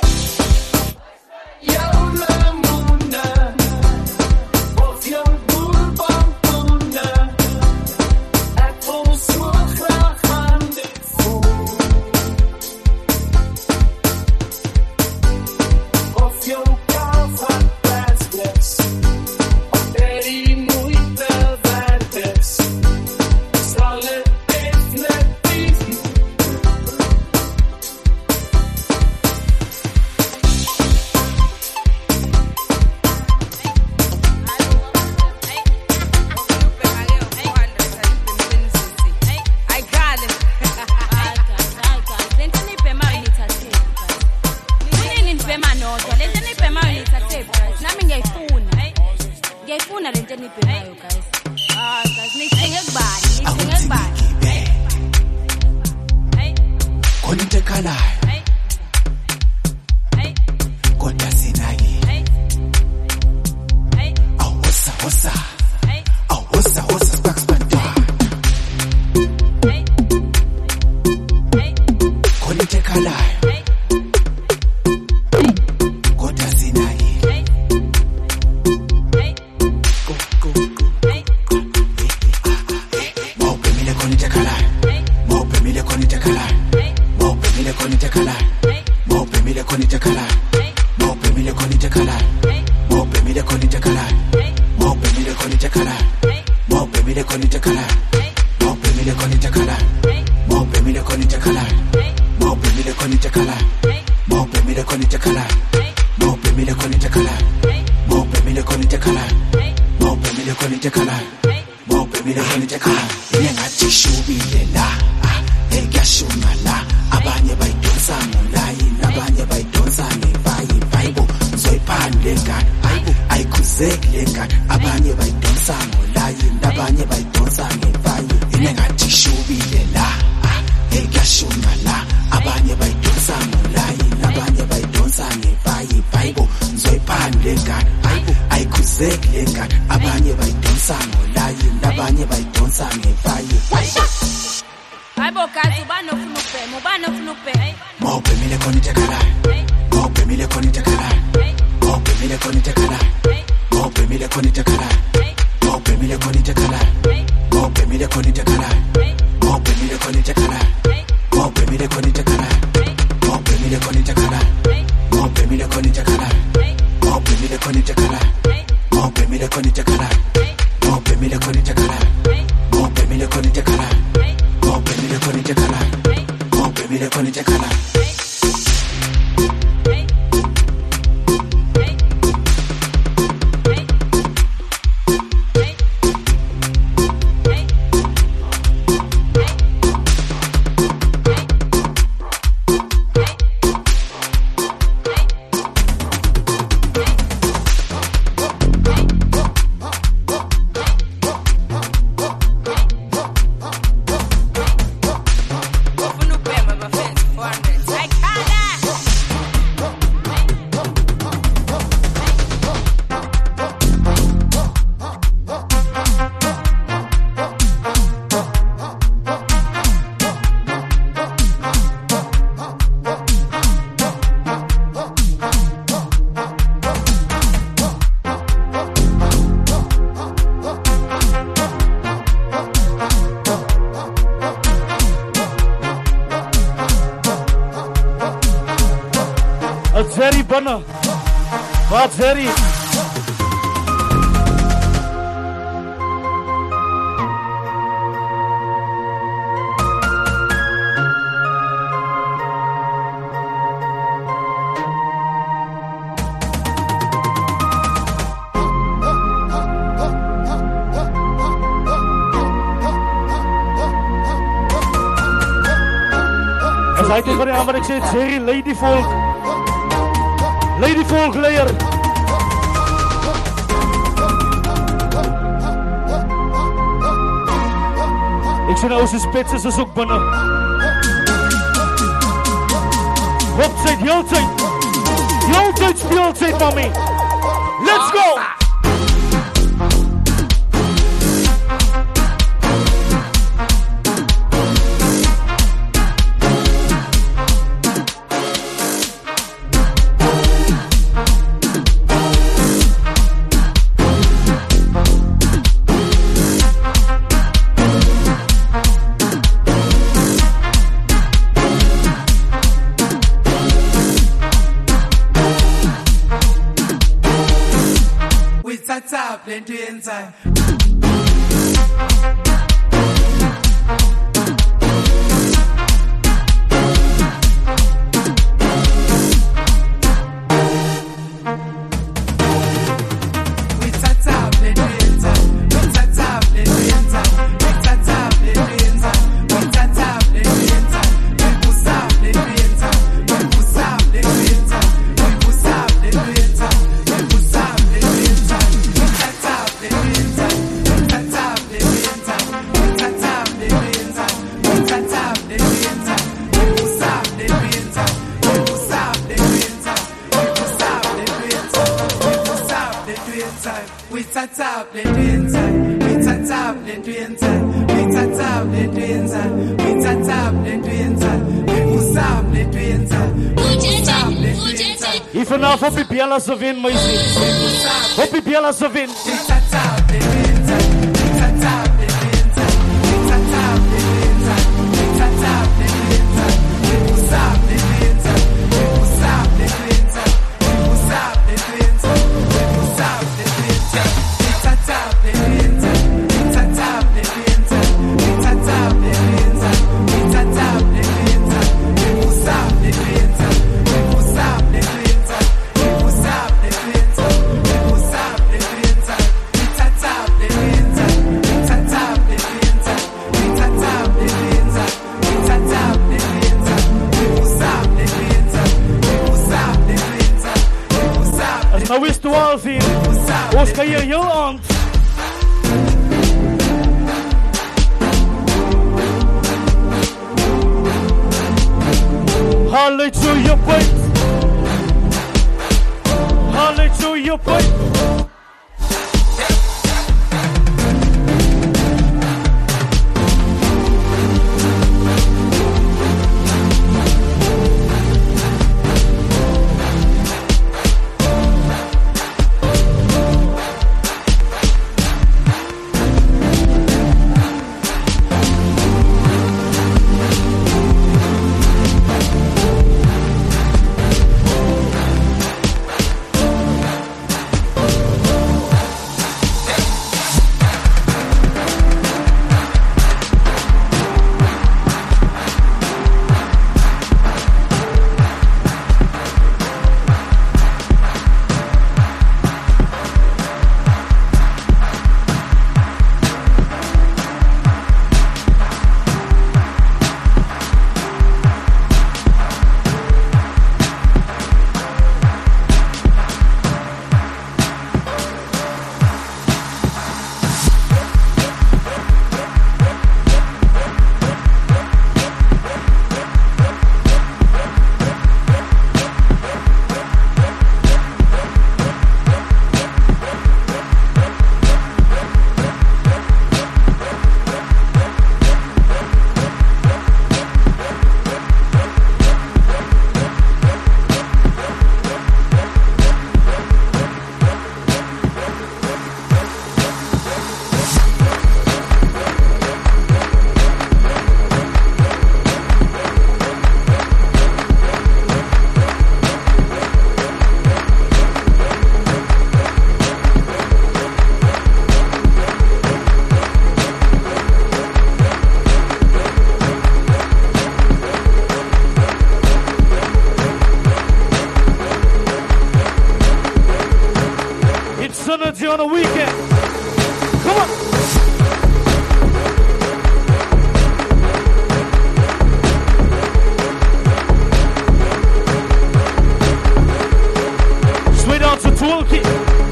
jou lemoene, of jou boerbampoene. Ek wil so graag aan dit voel. Of jou kaal van plaatsjes, of er die moeite waard is, zal het definitief. binnen. Wat Zerry? Hij doet van de maar ik zeg Zerry, Lady Folk. Lady Folk Layer. Ik zie nou zijn spits is dus ook binnen. Hopzijд, heel tijd. Heel tijd speeltijd, mami. Let's go! Plenty inside. Hopi Biela să vin, măi zi. Hopi Biela să vin. Nou is de walvier. Oscar hier heel aan. Haal het zo je point. Haal het zo je point. on the weekend. Come on. Straight out to Toolkit.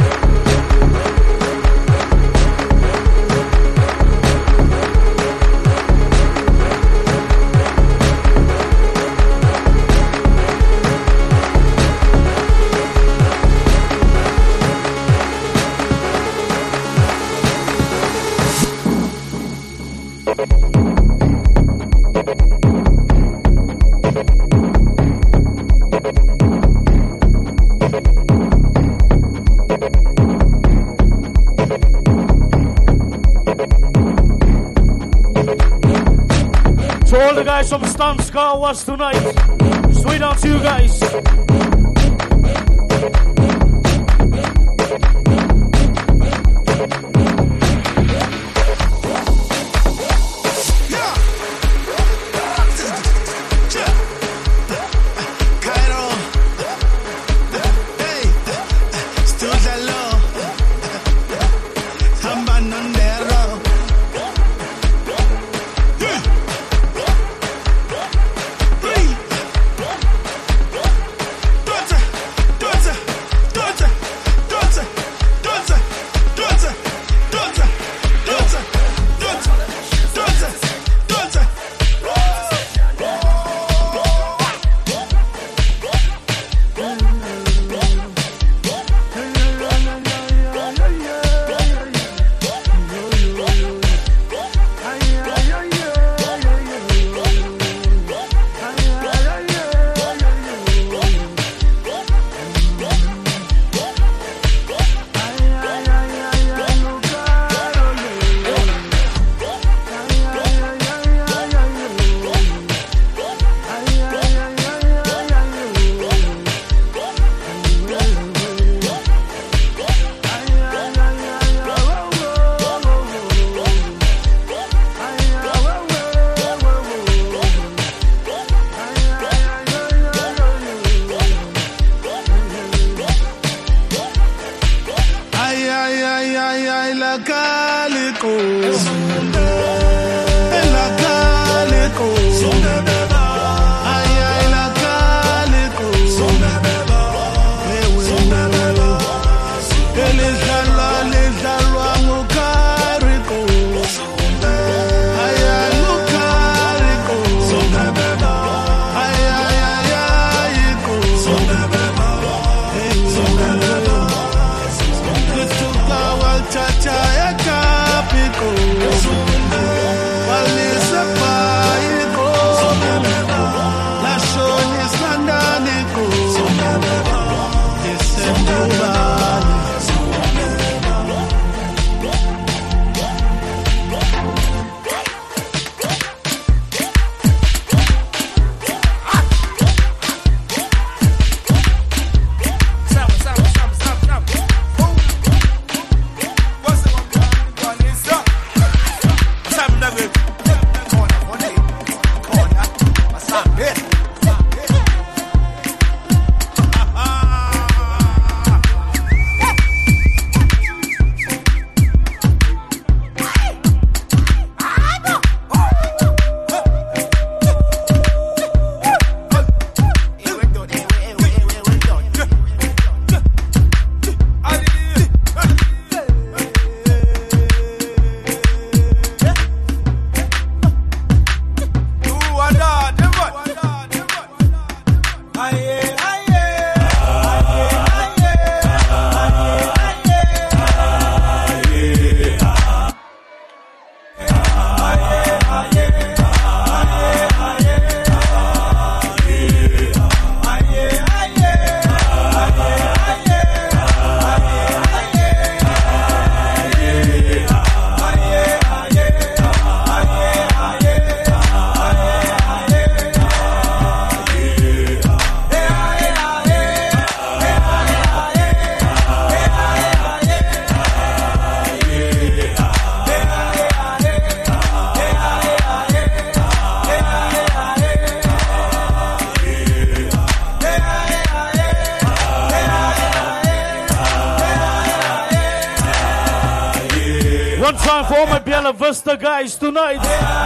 All the guys from Stunts Car Wash tonight. Straight out to you guys. Cha cha ya capico. One time for all my Bella Vista guys tonight.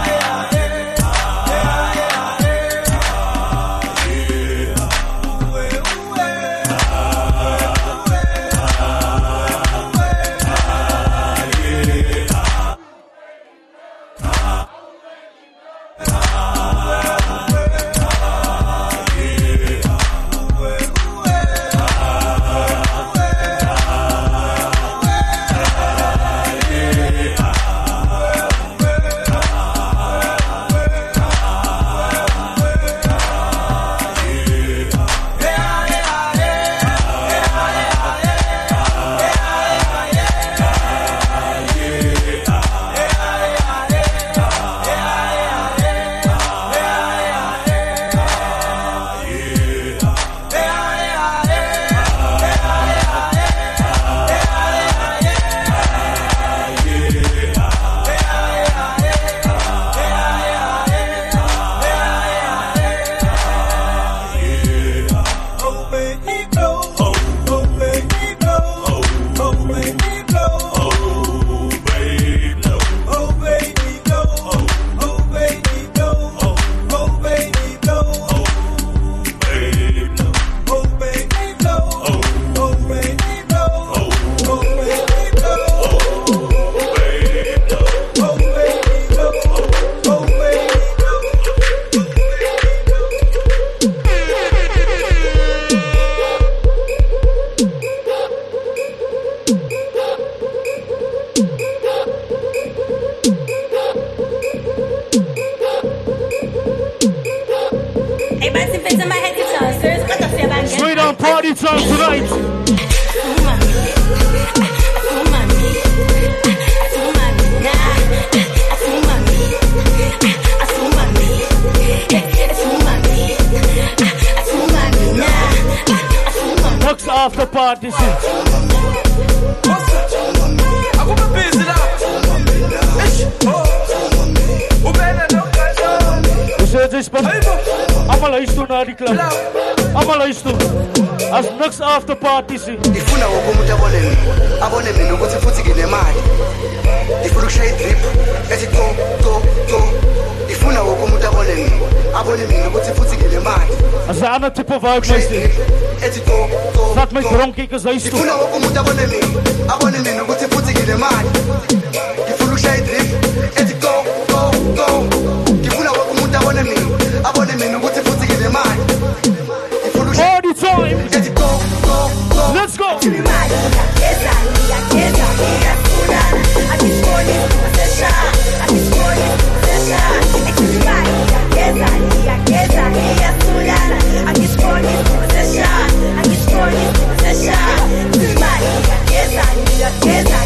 Straight on party time tonight. Next after party. Allemaal luisteren naar die club. Allemaal luisteren. Als niks after party zie. Ifuna wokumuntu abone mina. Abone mina ukuthi futhi nginemali. Ifuna ukushaya drip. Ethi go go go. Ifuna wokumuntu abone mina. Abone mina ukuthi futhi nginemali. As 'n ander tipe vibe my sê. Ethi go go. Vat my dronkies huis toe. Ifuna wokumuntu abone mina. Abone mina ukuthi futhi nginemali. Ifuna ukushaya drip. Ethi go go go. Ifuna wokumuntu abone mina. Abone mina ukuthi futhi nginemali. Party time. Let's go. Yes,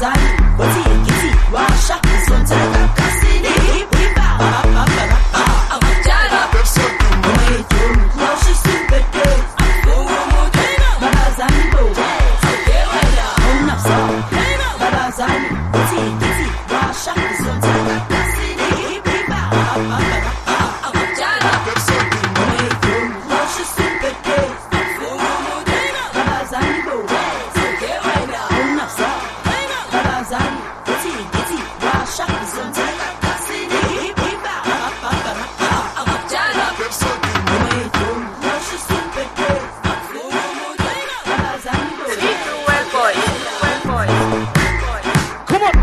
babazali uthi ngithi washa izonteka kasini iba awujala awuyidumi close super day babazali bo unafsa babazali uthi ngithi washa izonteka kasini iba awujala awuyidumi close super day babazali bo unafsa babazali uthi ngithi washa izonteka kasini iba awujala awuyidumi close super day babazali bo Come on.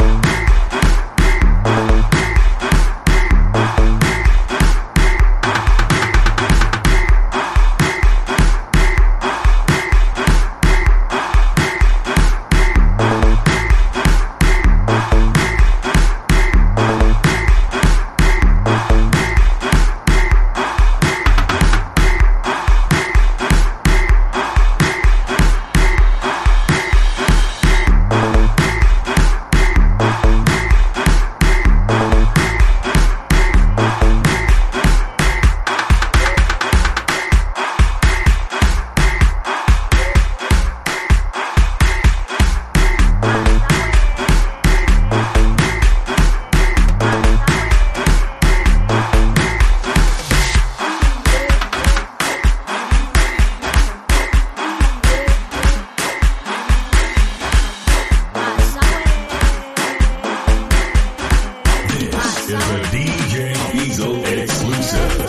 Is a D J Easel exclusive.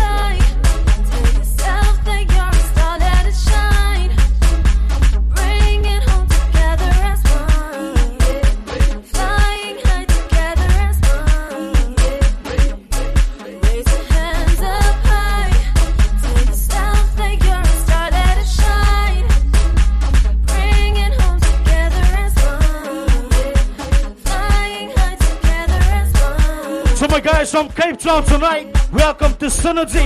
So my guys from Cape Town tonight, welcome to Synergy.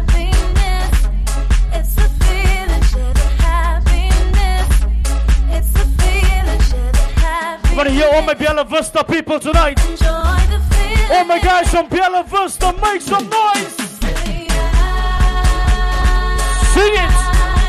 I want to hear all my Bella Vista people tonight. All my guys from Bella Vista, make some noise. Sing it.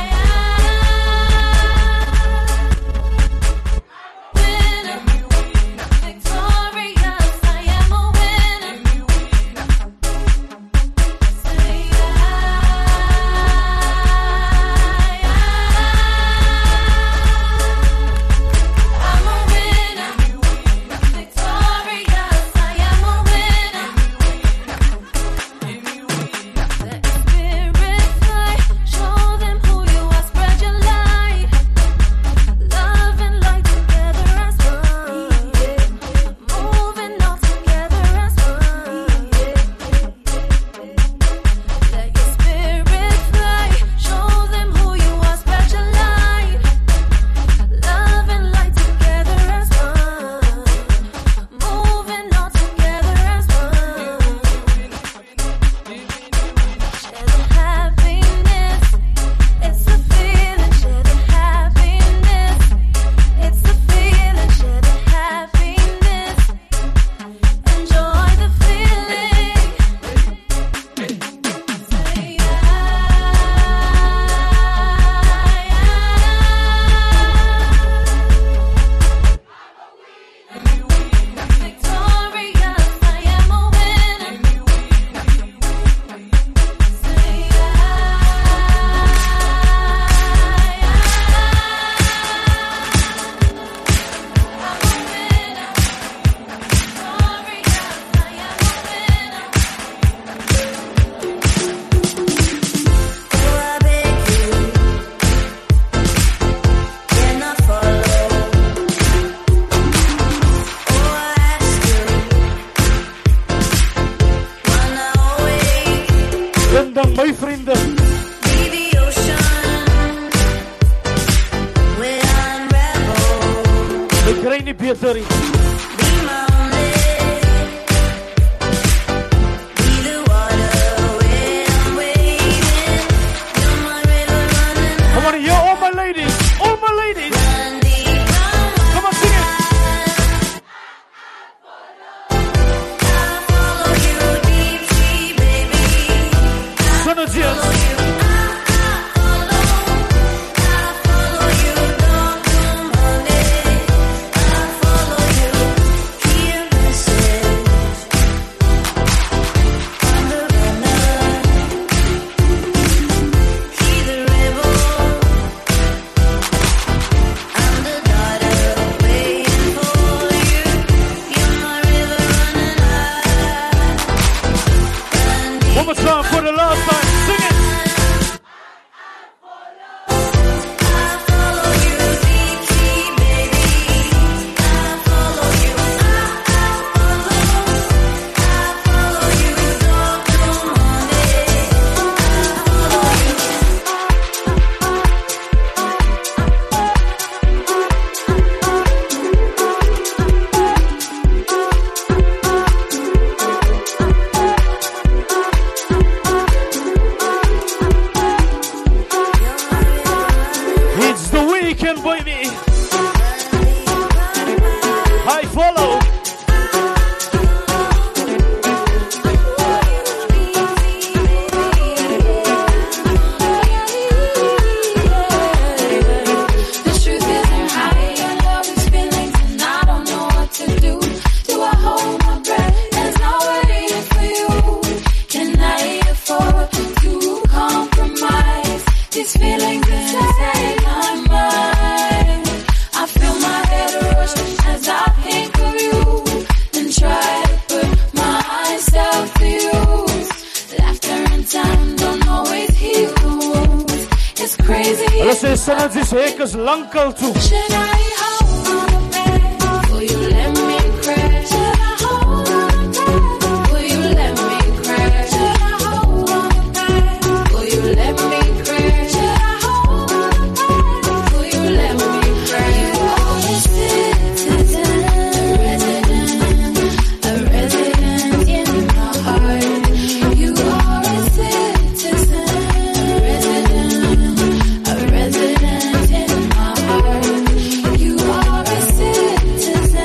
Gandang my friend. The grainy Pietari. I want to hear all my ladies, all my ladies. Come on, sing it. Zeker lankel toe. Should I hold on a bed? Will you let me crash? Should I hold on a bed? Will you let me crash? Should I hold on a bed? Will you let me crash? Should I hold on a bed? Will you let me crash? You are a citizen, a resident, a resident in my heart. You are a citizen, a resident, a resident in my heart. You are a citizen,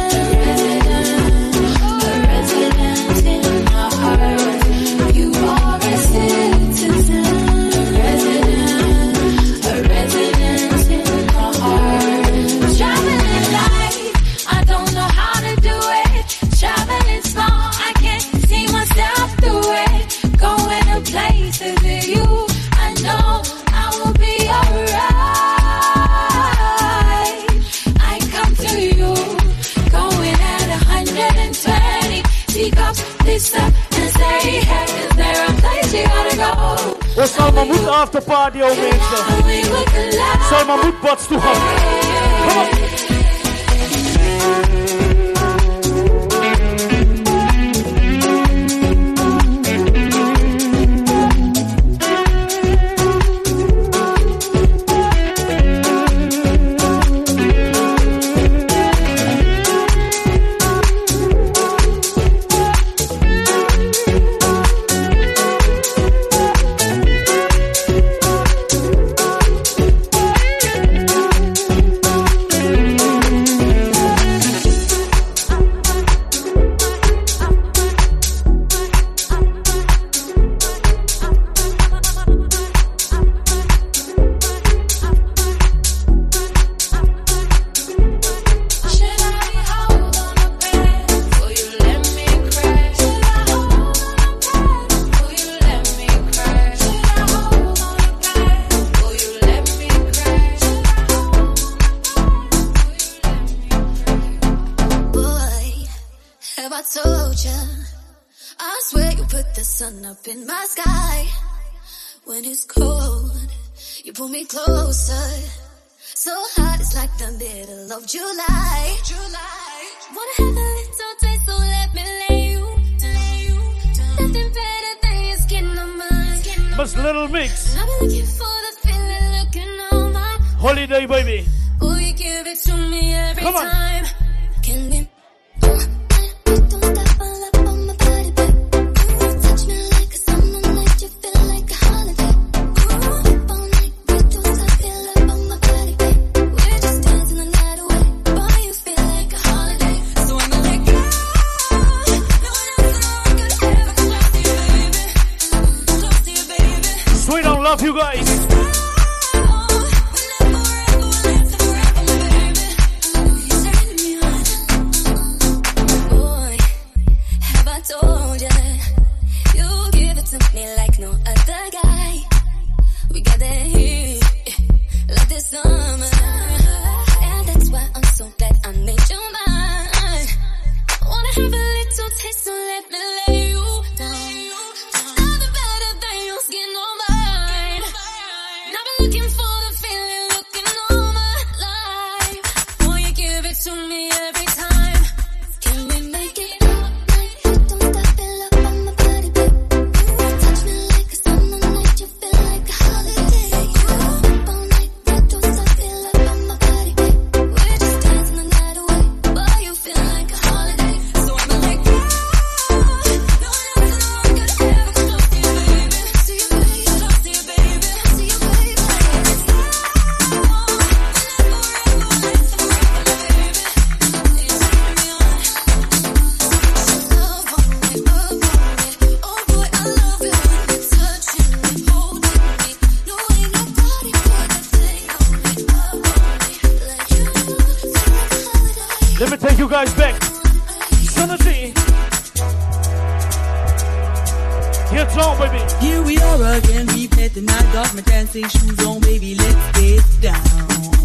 a resident, a resident in my heart. You are a citizen, a resident, a resident in my heart. Traveling light, I don't know how to do it. Traveling small, I can't see myself through it. Going to places with you, I know I will be alright. I come to you, going at one hundred twenty. Pick up this up and say, hey, is there a place you gotta go? We zal maar moeten after party, oh mensen. We would collide. Zal maar moet bots toe gaan. Kom op. Boy, have I told ya? I swear you put the sun up in my sky. When it's cold, you pull me closer. So hot, it's like the middle of July. July. Wanna have a little taste, so let me lay you, lay you. Nothing better than your skin on mine. Miss Little Mix. And I've been looking for the feeling, looking on my. Holiday, baby. Will you give it to me every Come on. time? Can we? Sweet, I love you guys. Boy, have I told ya? You give it to me like no other guy. We got that heat, like this summer. And that's why I'm so glad I made you mine. Wanna have a little taste, so let me lay you down. Nothing better than your skin on mine. And I've been looking for the feeling, looking all my life. Will you give it to me every time? Can we make it? Don't stop, fill up on my body, babe. Touch me like a summer night, you feel like a holiday. Up all night, don't stop, fill up on my body, babe. We're just dancing the night away, boy, you feel like a holiday. So I'ma let go. No one else in the world could ever come close to you, baby. To you, baby, close to you, baby. To you, baby. Let me take you guys back. Sanity. Get on, baby. Here we are again, we've met the night, got my dancing shoes on, baby, let's get down.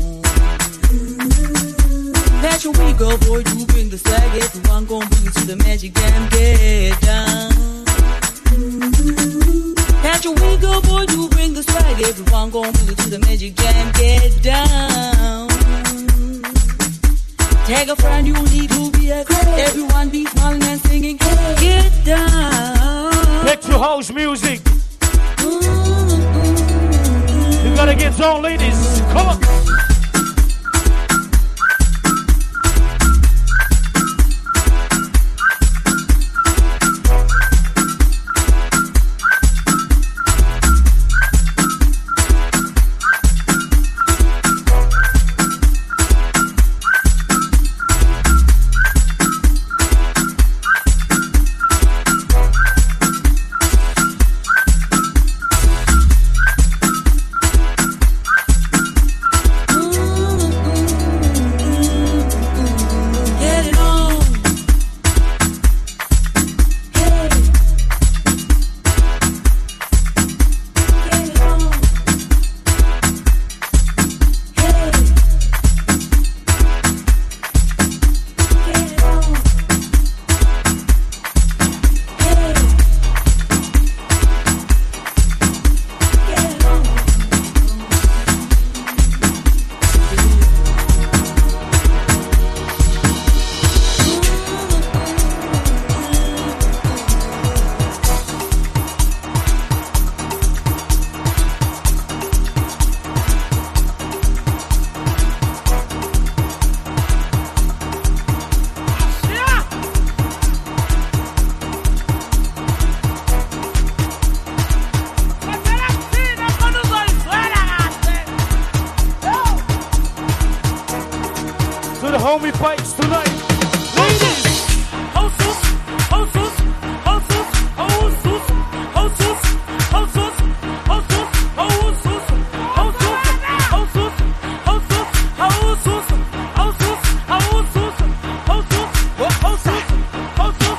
That's your we go, boy, do bring the swag, everyone gon' bring you to the magic jam, get down. Catch a wiggle, boy, you bring the swag. Everyone gon' move it to the magic jam. Get down. Tag a friend, you need to be a everyone be smiling and singing. Get down. Electro house music. You gotta get on, ladies. Come on. Homie fights tonight. Ladies! Hostess, hostess, hostess, hostess, hostess, hostess, hostess, hostess, hostess, hostess, hostess, hostess, hostess, hostess, hostess, hostess, hostess,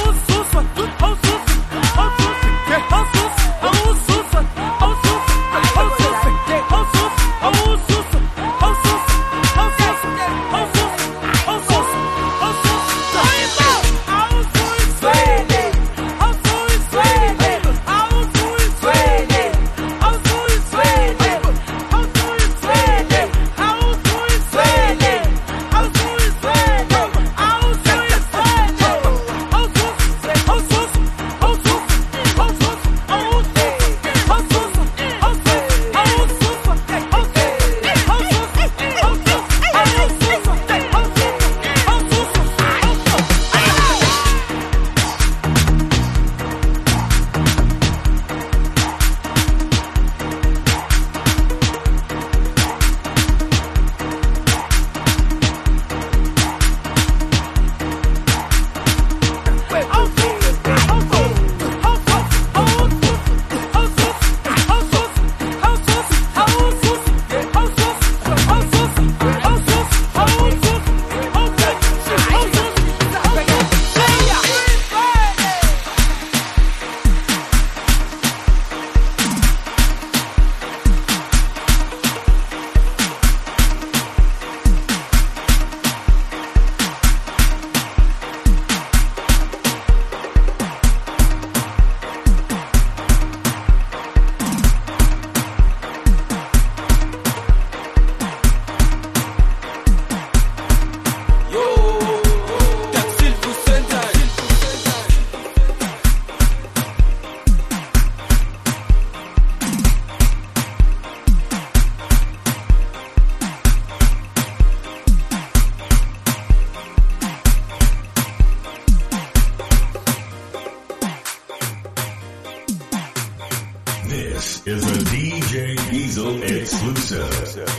This is a D J Diesel exclusive.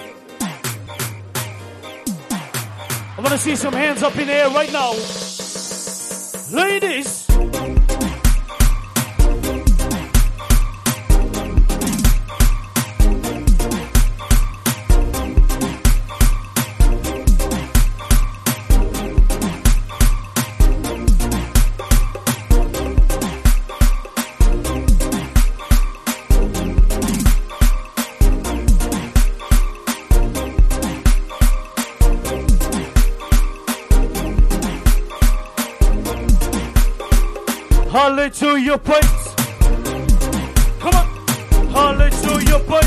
I want to see some hands up in the air right now. Ladies! Holla to your place. Hallelujah, boy.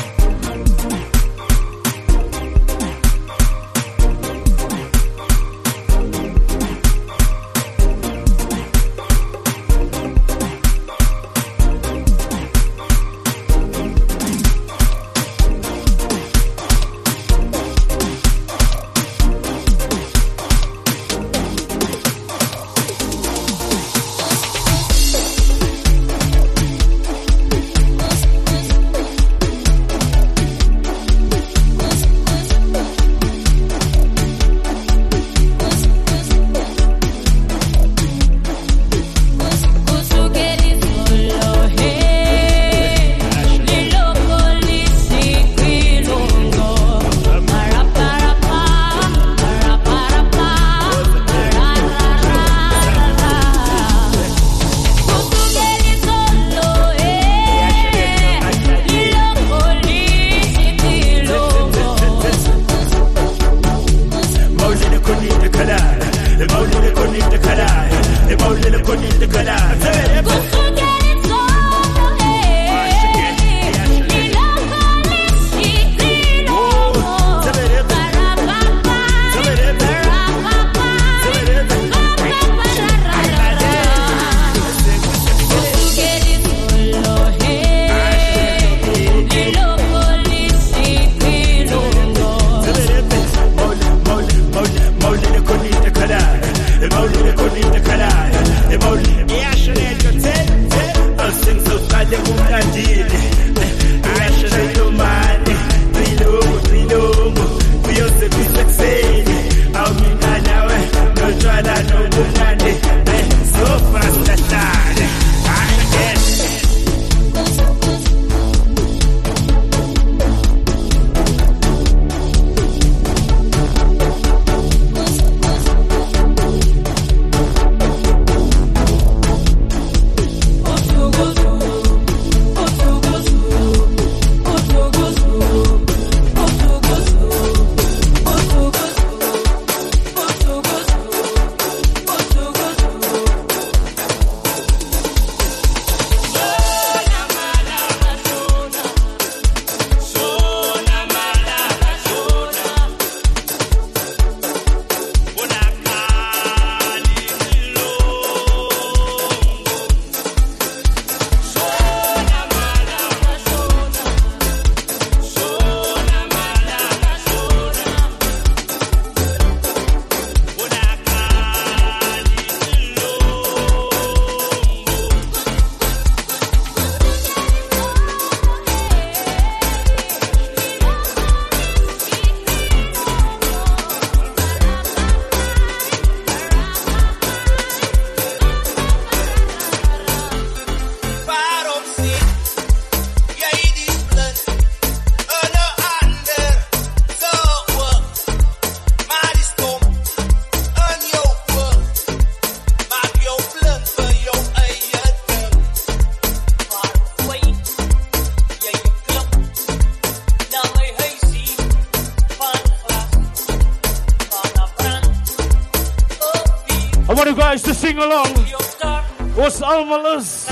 I want you guys to sing along. What's Almalas?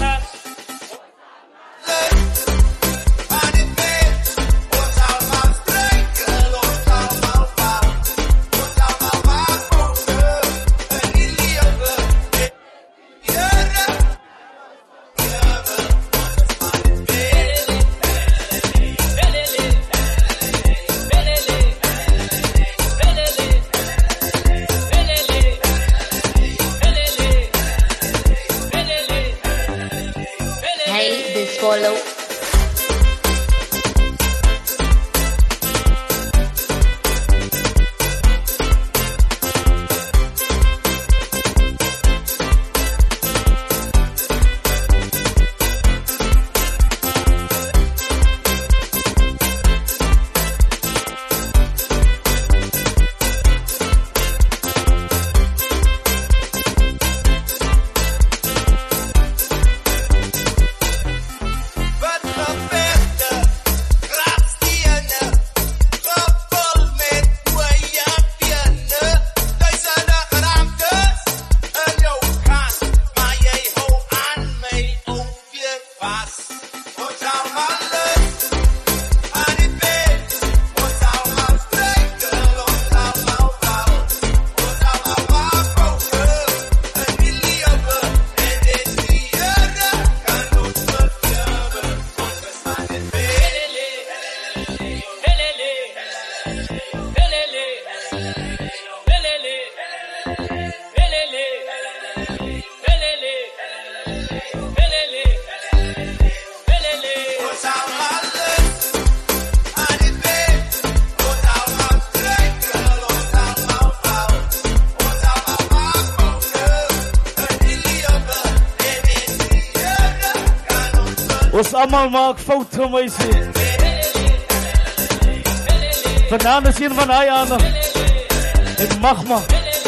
Follow. But Ons allemaal maak foute, meisie. Vanavond is een van hij aan. Het mag maar.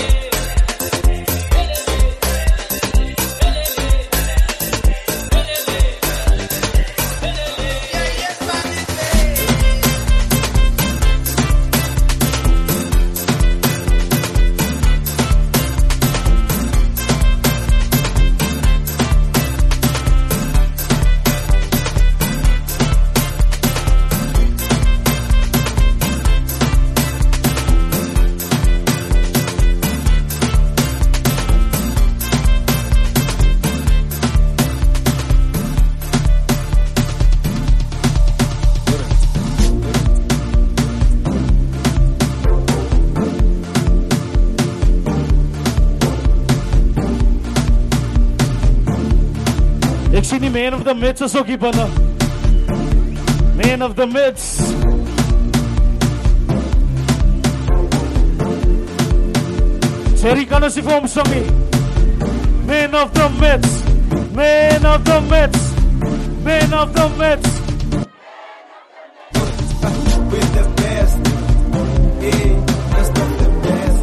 Ik zie die man of the mids is ook hier binnen. Man of the mids. Terry kan eens even omzongen. Man of the mids. Man of the mids. Man of the mids. With the best. Yeah, that's not the best.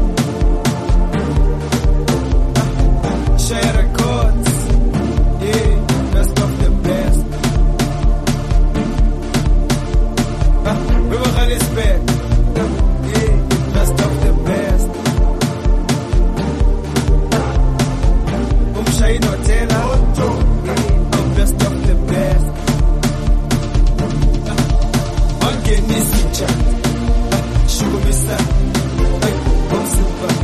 Share the chords. Yeah, best of the best. Ah, we will gaan eens back. Yeah, best of the best. Um shine no tela. Yeah, best of the best. Again this teacher. Sugar mister. Hey, I'm super.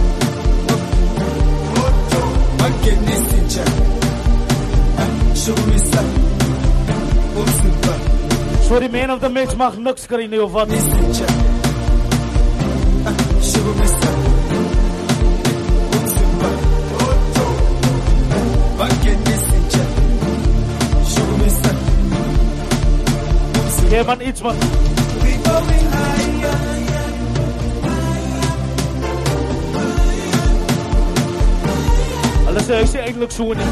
Again this teacher. Sorry, man of the match mag niks kry nie of wat. Gee man iets man. Alles sê, hy sê eintlik so nie.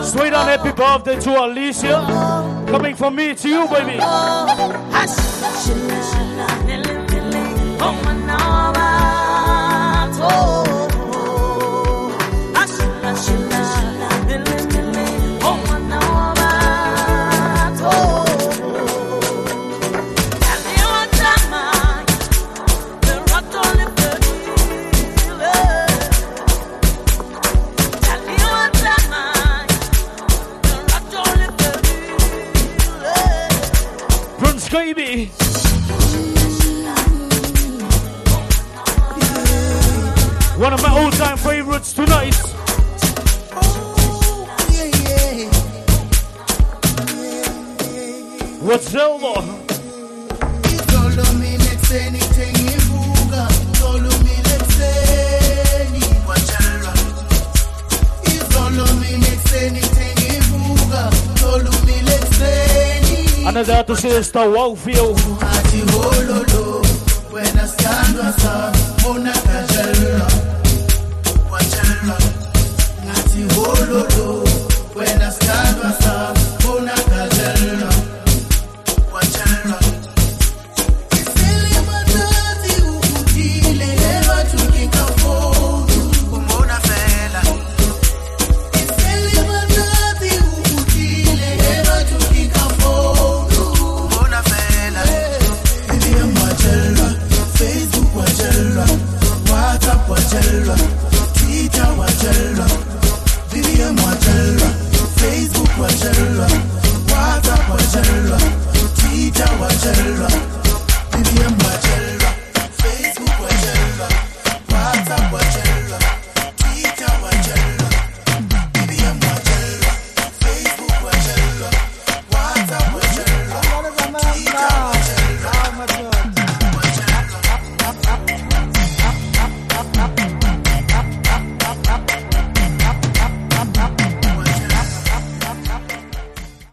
Straight on happy birthday to Alicia. Coming from me to you, baby. Baby, one of my all-time favorites tonight. What's Zelda? Another to say is the wow feel.